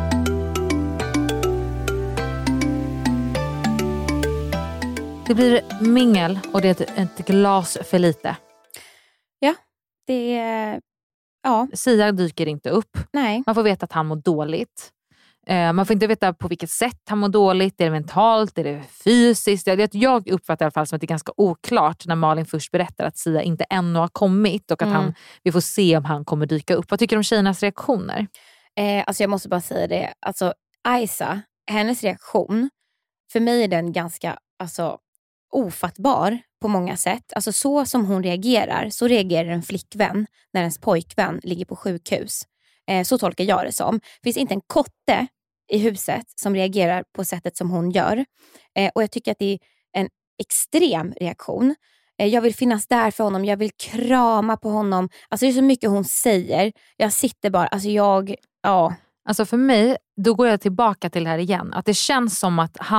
Det blir mingel och det är ett, ett glas för lite. Ja, det är... Ja. Sia dyker inte upp. Nej. Man får veta att han mår dåligt. Man får inte veta på vilket sätt han mår dåligt. Är det mentalt? Är det fysiskt? Jag uppfattar i alla fall som att det är ganska oklart när Malin först berättar att Sia inte ännu har kommit och att mm. han, vi får se om han kommer dyka upp. Vad tycker du om tjejernas reaktioner? Eh, alltså jag måste bara säga det. Alltså Aisa, hennes reaktion, för mig är den ganska alltså, ofattbar på många sätt. Alltså så som hon reagerar, så reagerar en flickvän när ens pojkvän ligger på sjukhus. Så tolkar jag det som. Det finns inte en kotte i huset som reagerar på sättet som hon gör. Och jag tycker att det är en extrem reaktion. Jag vill finnas där för honom. Jag vill krama på honom. Alltså det är så mycket hon säger. Jag sitter bara, alltså jag, ja. Alltså för mig, då går jag tillbaka till det här igen. Att det känns som att han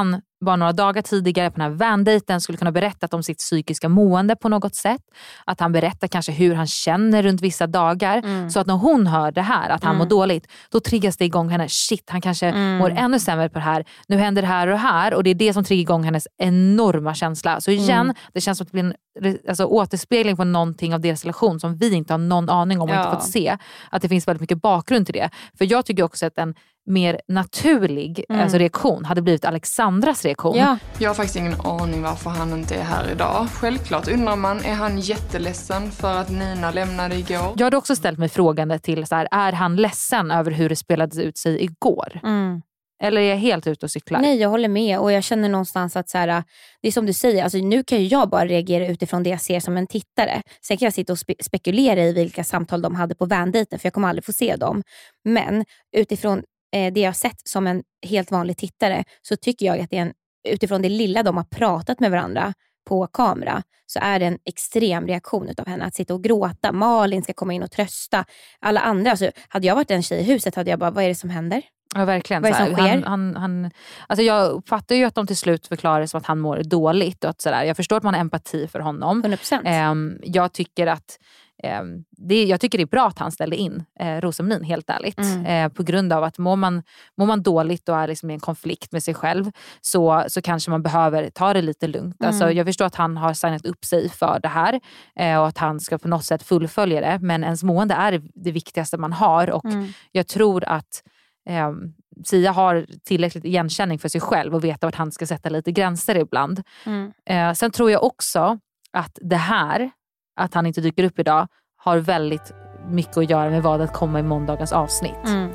bara några dagar tidigare på den här vandejten skulle kunna berätta om sitt psykiska mående på något sätt. Att han berättar kanske hur han känner runt vissa dagar. Mm. Så att när hon hör det här, att han mm. mår dåligt, då triggas det igång henne. Shit, han kanske mm. mår ännu sämre på det här. Nu händer det här och här. Och det är det som triggar igång hennes enorma känsla. Så igen, mm. det känns som att det blir en alltså, återspegling på någonting av deras relation som vi inte har någon aning om och ja. inte fått se. Att det finns väldigt mycket bakgrund till det. För jag tycker också att en mer naturlig mm. alltså reaktion hade blivit Alexandras reaktion. Ja. Jag har faktiskt ingen aning varför han inte är här idag. Självklart undrar man, är han jätteledsen för att Nina lämnade igår? Jag hade också ställt mig frågande till så här, är han ledsen över hur det spelades ut sig igår? Mm. Eller är jag helt ute och cyklar? Nej, jag håller med och jag känner någonstans att så här, det är som du säger, alltså nu kan ju jag bara reagera utifrån det jag ser som en tittare. Sen kan jag sitta och spe- spekulera i vilka samtal de hade på vandejten, för jag kommer aldrig få se dem. Men utifrån det jag har sett som en helt vanlig tittare, så tycker jag att det är en, utifrån det lilla de har pratat med varandra på kamera, så är det en extrem reaktion utav henne att sitta och gråta. Malin ska komma in och trösta alla andra. Alltså, hade jag varit en tjej i huset hade jag bara, vad är det som händer? Ja, verkligen. Vad är det som sker? Han, han, han, alltså jag uppfattar ju att de till slut förklarar som att han mår dåligt. Och att sådär. Jag förstår att man har empati för honom. hundra procent. Um, jag tycker att um, det, jag tycker det är bra att han ställde in uh, Rosa-Melin, helt ärligt. Mm. Uh, på grund av att mår man, mår man dåligt och är liksom i en konflikt med sig själv, så, så kanske man behöver ta det lite lugnt. Mm. Alltså, jag förstår att han har signat upp sig för det här uh, och att han ska på något sätt fullfölja det. Men ens mående är det, det viktigaste man har. Och mm. jag tror att Eh, Sia har tillräckligt igenkänning för sig själv och veta vart han ska sätta lite gränser ibland. Mm. Eh, sen tror jag också att det här, att han inte dyker upp idag, har väldigt mycket att göra med vad att komma i måndagens avsnitt. Mm.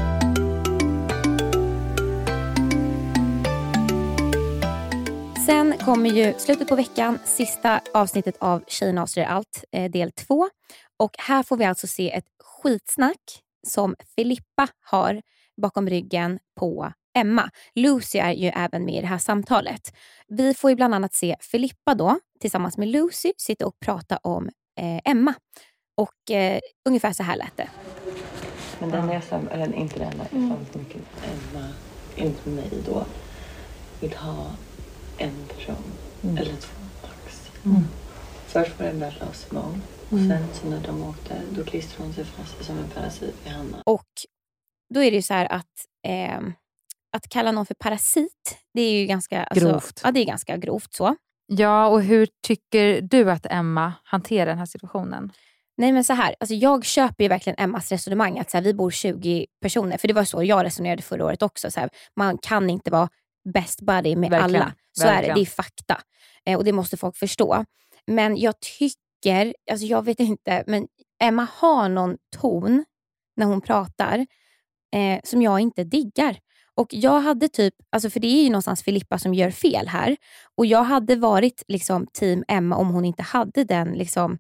Sen kommer ju slutet på veckan, sista avsnittet av Tjejerna avslöjar allt, eh, del två. Och här får vi alltså se ett skitsnack som Filippa har bakom ryggen på Emma. Lucy är ju även med i det här samtalet. Vi får ju bland annat se Filippa då tillsammans med Lucy sitta och prata om eh, Emma. Och eh, ungefär så här lät det. Men den är som, eller inte den är mm. så mycket Emma, inte mig då, vill ha en person mm. eller två max. Mm. Först var det Bella och Simone. Och sen så när de åkte, då klistrade hon sig fast som en parasit i Hanna. Och då är det ju så här att eh, att kalla någon för parasit, det är ju ganska alltså, grovt. Ja, det är ganska grovt så. Ja, och hur tycker du att Emma hanterar den här situationen? Nej, men så här, alltså jag köper ju verkligen Emmas resonemang att så här, vi bor tjugo personer, för det var så jag resonerade förra året också. Så här, man kan inte vara best buddy med verkligen. alla. Så verkligen. är det, det är fakta. Eh, och det måste folk förstå. Men jag tycker, alltså jag vet inte, men Emma har någon ton när hon pratar eh, som jag inte diggar. Och jag hade typ, alltså för det är ju någonstans Filippa som gör fel här. Och jag hade varit liksom team Emma om hon inte hade den liksom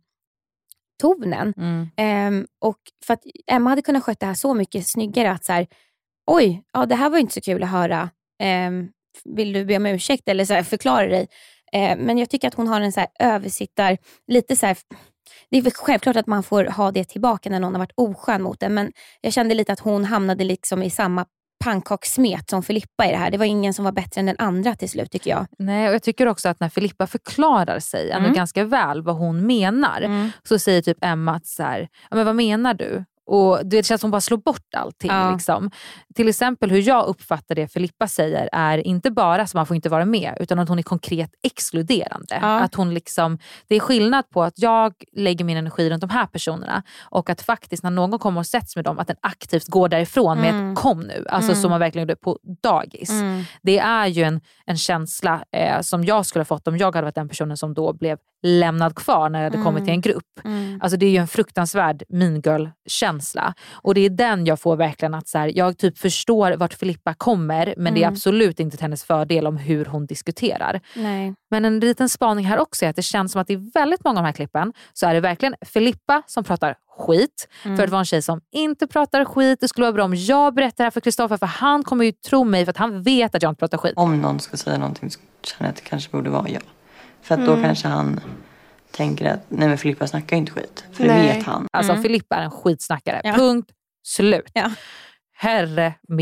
tonen. Mm. Um, och för att Emma hade kunnat sköta det här så mycket snyggare att så här, oj, ja det här var inte så kul att höra. Um, vill du be om ursäkt eller så här, förklara dig? Uh, men jag tycker att hon har en så här översittar, lite så här, det är väl självklart att man får ha det tillbaka när någon har varit oskön mot en, men jag kände lite att hon hamnade liksom i samma pannkakssmet som Filippa i det här. Det var ingen som var bättre än den andra till slut, tycker jag. Nej, och jag tycker också att när Filippa förklarar sig mm. ändå ganska väl vad hon menar, mm. så säger typ Emma att så här, ja, men vad menar du? Och det känns som att hon bara slår bort allting. Ja. Liksom. Till exempel hur jag uppfattar det Filippa säger är inte bara så man får inte vara med, utan att hon är konkret exkluderande. Ja. Att hon liksom, det är skillnad på att jag lägger min energi runt de här personerna och att faktiskt när någon kommer och sätts med dem, att den aktivt går därifrån med mm. ett kom nu. Alltså mm. som man verkligen gjorde på dagis. Mm. Det är ju en, en känsla eh, som jag skulle ha fått om jag hade varit den personen som då blev lämnad kvar när jag hade mm. kommit till en grupp. Mm. Alltså det är ju en fruktansvärd mean girl-känsla. Och det är den jag får verkligen att så här, jag typ förstår vart Filippa kommer, men mm. det är absolut inte till hennes fördel om hur hon diskuterar. Nej. Men en liten spaning här också är att det känns som att i väldigt många av de här klippen så är det verkligen Filippa som pratar skit. Mm. För att vara en tjej som inte pratar skit. Det skulle vara bra om jag berättar det här för Kristoffer, för han kommer ju tro mig för att han vet att jag inte pratar skit. Om någon ska säga någonting så känner jag att det kanske borde vara jag. För att mm. då kanske han tänker att nej men Filippa snackar inte skit. För nej. Det vet han. Alltså mm. Filippa är en skitsnackare. Ja. Punkt. Slut. Ja. Herre min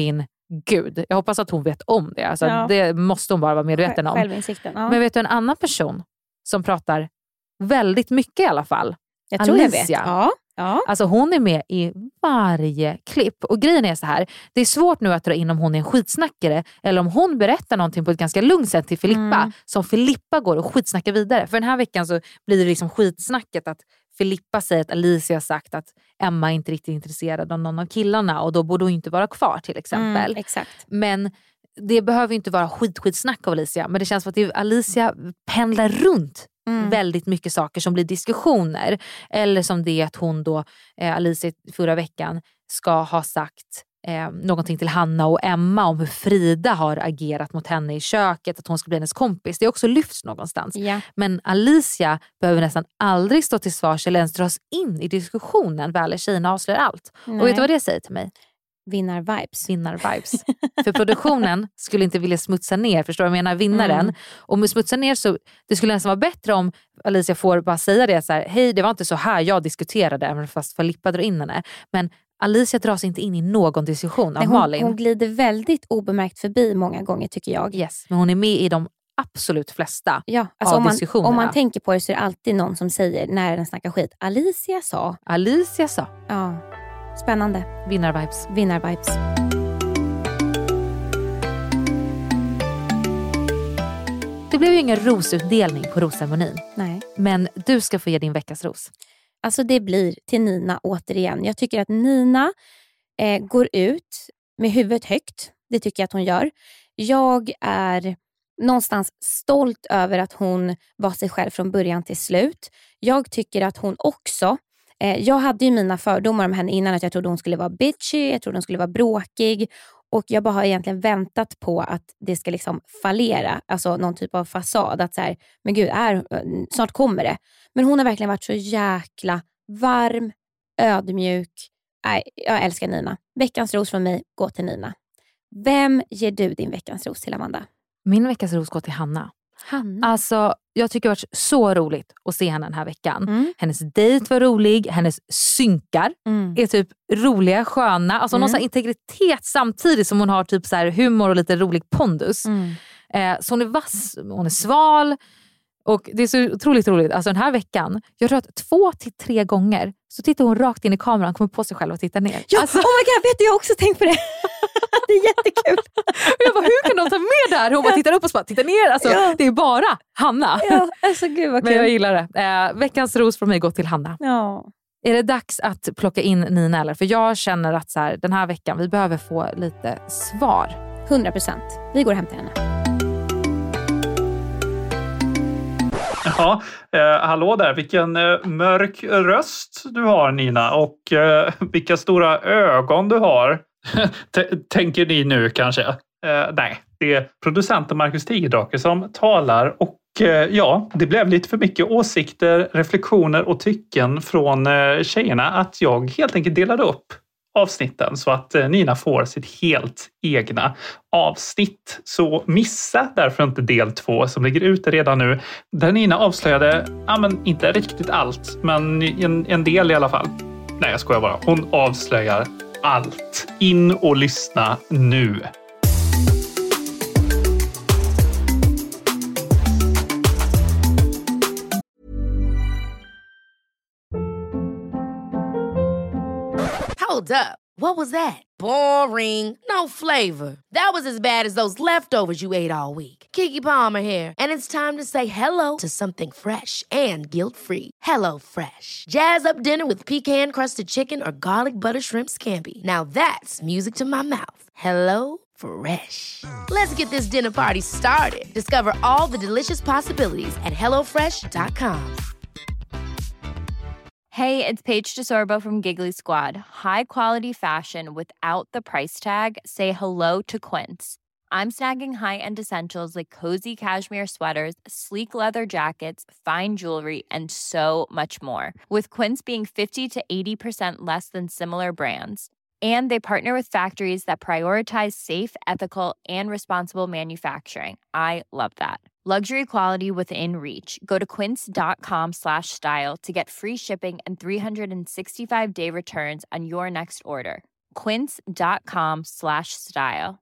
gud, jag hoppas att hon vet om det. Alltså, Ja. det måste hon bara vara medveten om. Självinsikten, ja. Men vet du en annan person som pratar väldigt mycket i alla fall? Jag tror Alicia. jag vet. Ja. Ja. Alltså hon är med i varje klipp. Och grejen är så här, det är svårt nu att dra in om hon är en skitsnackare eller om hon berättar någonting på ett ganska lugnt sätt till Filippa, Mm. som Filippa går och skitsnackar vidare. För den här veckan så blir det liksom skitsnacket att Filippa säger att Alicia har sagt att Emma inte riktigt är intresserad av någon av killarna och då borde hon inte vara kvar till exempel. Mm, exakt. Men det behöver ju inte vara skit, skitsnack av Alicia, men det känns som att det, Alicia pendlar runt Mm. väldigt mycket saker som blir diskussioner. Eller som det att hon då, eh, Alicia förra veckan, ska ha sagt eh, någonting till Hanna och Emma om hur Frida har agerat mot henne i köket, att hon ska bli hennes kompis. Det är också lyfts någonstans. Ja. Men Alicia behöver nästan aldrig stå till svars eller ens dras in i diskussionen väl tjejerna avslöjar allt. Nej. Och vet du vad det säger till mig? Vinnar-vibes. Vinnar-vibes. För produktionen skulle inte vilja smutsa ner, förstår du vad jag menar, vinnaren. Mm. Och med smutsa ner så, det skulle nästan vara bättre om Alicia får bara säga det så här: hej, det var inte så här jag diskuterade, även fast Filippa drar in henne. Men Alicia dras inte in i någon diskussion av Nej, hon, Malin. hon glider väldigt obemärkt förbi många gånger tycker jag. Yes, men hon är med i de absolut flesta Ja, alltså av om man, diskussionerna. om man tänker på det så är det alltid någon som säger när den snackar skit. Alicia sa. Alicia sa. Ja, spännande. Vinnar-vibes. Vinnar-vibes. Det blev ju ingen rosutdelning på rosceremonin. Nej. Men du ska få ge din veckas ros. Alltså det blir till Nina återigen. Jag tycker att Nina eh, går ut med huvudet högt. Det tycker jag att hon gör. Jag är någonstans stolt över att hon var sig själv från början till slut. Jag tycker att hon också... Eh, jag hade ju mina fördomar om henne innan, att jag trodde hon skulle vara bitchy, jag trodde hon skulle vara bråkig. Och jag bara har egentligen väntat på att det ska liksom fallera. Alltså någon typ av fasad. Att så här, men gud, är, snart kommer det. Men hon har verkligen varit så jäkla varm, ödmjuk. Nej, jag älskar Nina. Veckans ros från mig går till Nina. Vem ger du din veckans ros till, Amanda? Min veckas ros går till Hanna. Hanna? Alltså, jag tycker det har varit så roligt att se henne den här veckan. Mm. Hennes dejt var rolig. Hennes synkar Mm. är typ roliga, sköna. Alltså Mm. någon sån här integritet samtidigt som hon har typ så här humor och lite rolig pondus. Mm. Eh, så hon är vass, hon är sval. Och det är så otroligt roligt. Alltså den här veckan, jag tror att två till tre gånger så tittar hon rakt in i kameran och kommer på sig själv och tittar ner. Ja, Alltså, oh my god, vet du, jag har också tänkt på det. Det är jättekul. jag bara, hur kan de ta med det här? Hon bara tittar upp och bara tittar ner. Alltså, Ja. det är bara Hanna. Ja, alltså gud vad Men jag kul. gillar det. Eh, veckans ros från mig går till Hanna. Ja. Är det dags att plocka in Nina eller? För jag känner att så här, den här veckan vi behöver få lite svar. hundra procent. Vi går hem till henne. Ja, eh, hallå där. Vilken eh, mörk röst du har, Nina. Och eh, vilka stora ögon du har. T- tänker ni nu kanske? Eh, nej, det är producenten Marcus Tigerdrake som talar. Och eh, ja, det blev lite för mycket åsikter, reflektioner och tycken från eh, tjejerna. Att jag helt enkelt delade upp avsnitten så att eh, Nina får sitt helt egna avsnitt. Så missa därför inte del två som ligger ute redan nu. Där Nina avslöjade, ja men inte riktigt allt, men en, en del i alla fall. Nej, jag skojar bara. Hon avslöjar allt. In och lyssna nu. Hold up. What was that? Boring. No flavor. That was as bad as those leftovers you ate all week. Keke Palmer here, and it's time to say hello to something fresh and guilt-free. Hello Fresh. Jazz up dinner with pecan-crusted chicken or garlic butter shrimp scampi. Now that's music to my mouth. Hello Fresh. Let's get this dinner party started. Discover all the delicious possibilities at hello fresh dot com. Hey, it's Paige DeSorbo from Giggly Squad. High quality fashion without the price tag. Say hello to Quince. I'm snagging high-end essentials like cozy cashmere sweaters, sleek leather jackets, fine jewelry, and so much more. With Quince being fifty to eighty percent less than similar brands. And they partner with factories that prioritize safe, ethical, and responsible manufacturing. I love that. Luxury quality within reach. Go to quince.com slash style to get free shipping and three sixty-five day returns on your next order. Quince.com slash style.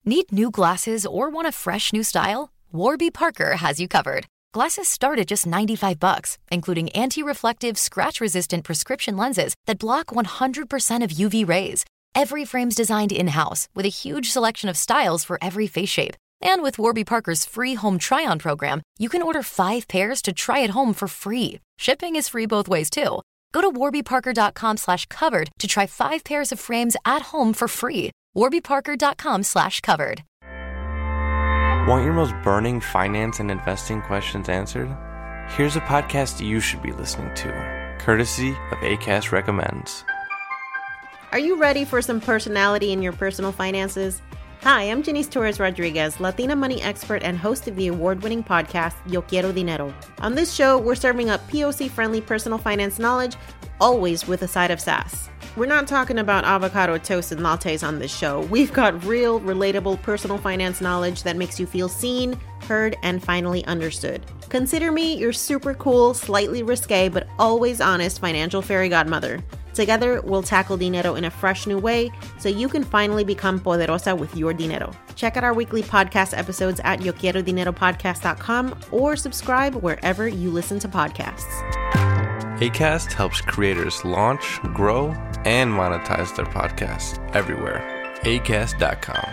Need new glasses or want a fresh new style? Warby Parker has you covered. Glasses start at just ninety-five bucks, including anti-reflective, scratch-resistant prescription lenses that block one hundred percent of U V rays. Every frame's designed in-house with a huge selection of styles for every face shape. And with Warby Parker's free home try-on program, you can order five pairs to try at home for free. Shipping is free both ways, too. Go to warbyparker.com slash covered to try five pairs of frames at home for free. warbyparker.com slash covered. Want your most burning finance and investing questions answered? Here's a podcast you should be listening to, courtesy of Acast Recommends. Are you ready for some personality in your personal finances? Hi, I'm Janice Torres Rodriguez, Latina money expert and host of the award-winning podcast, Yo Quiero Dinero. On this show, we're serving up P O C-friendly personal finance knowledge, always with a side of sass. We're not talking about avocado toast and lattes on this show. We've got real, relatable personal finance knowledge that makes you feel seen, heard, and finally understood. Consider me your super cool, slightly risque, but always honest financial fairy godmother. Together, we'll tackle dinero in a fresh new way so you can finally become poderosa with your dinero. Check out our weekly podcast episodes at yo quiero dinero podcast dot com or subscribe wherever you listen to podcasts. Acast helps creators launch, grow, and monetize their podcasts everywhere. acast dot com.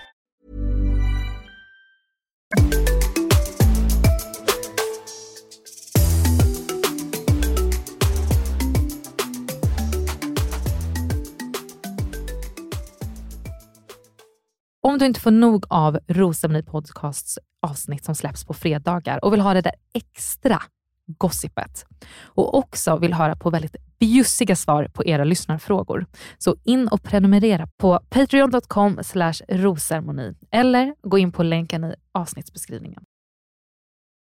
Om du inte får nog av Rosceremoni Podcasts avsnitt som släpps på fredagar och vill ha det där extra gossipet och också vill höra på väldigt bjussiga svar på era lyssnarfrågor, så in och prenumerera på patreon dot com slash rosceremoni eller gå in på länken i avsnittsbeskrivningen.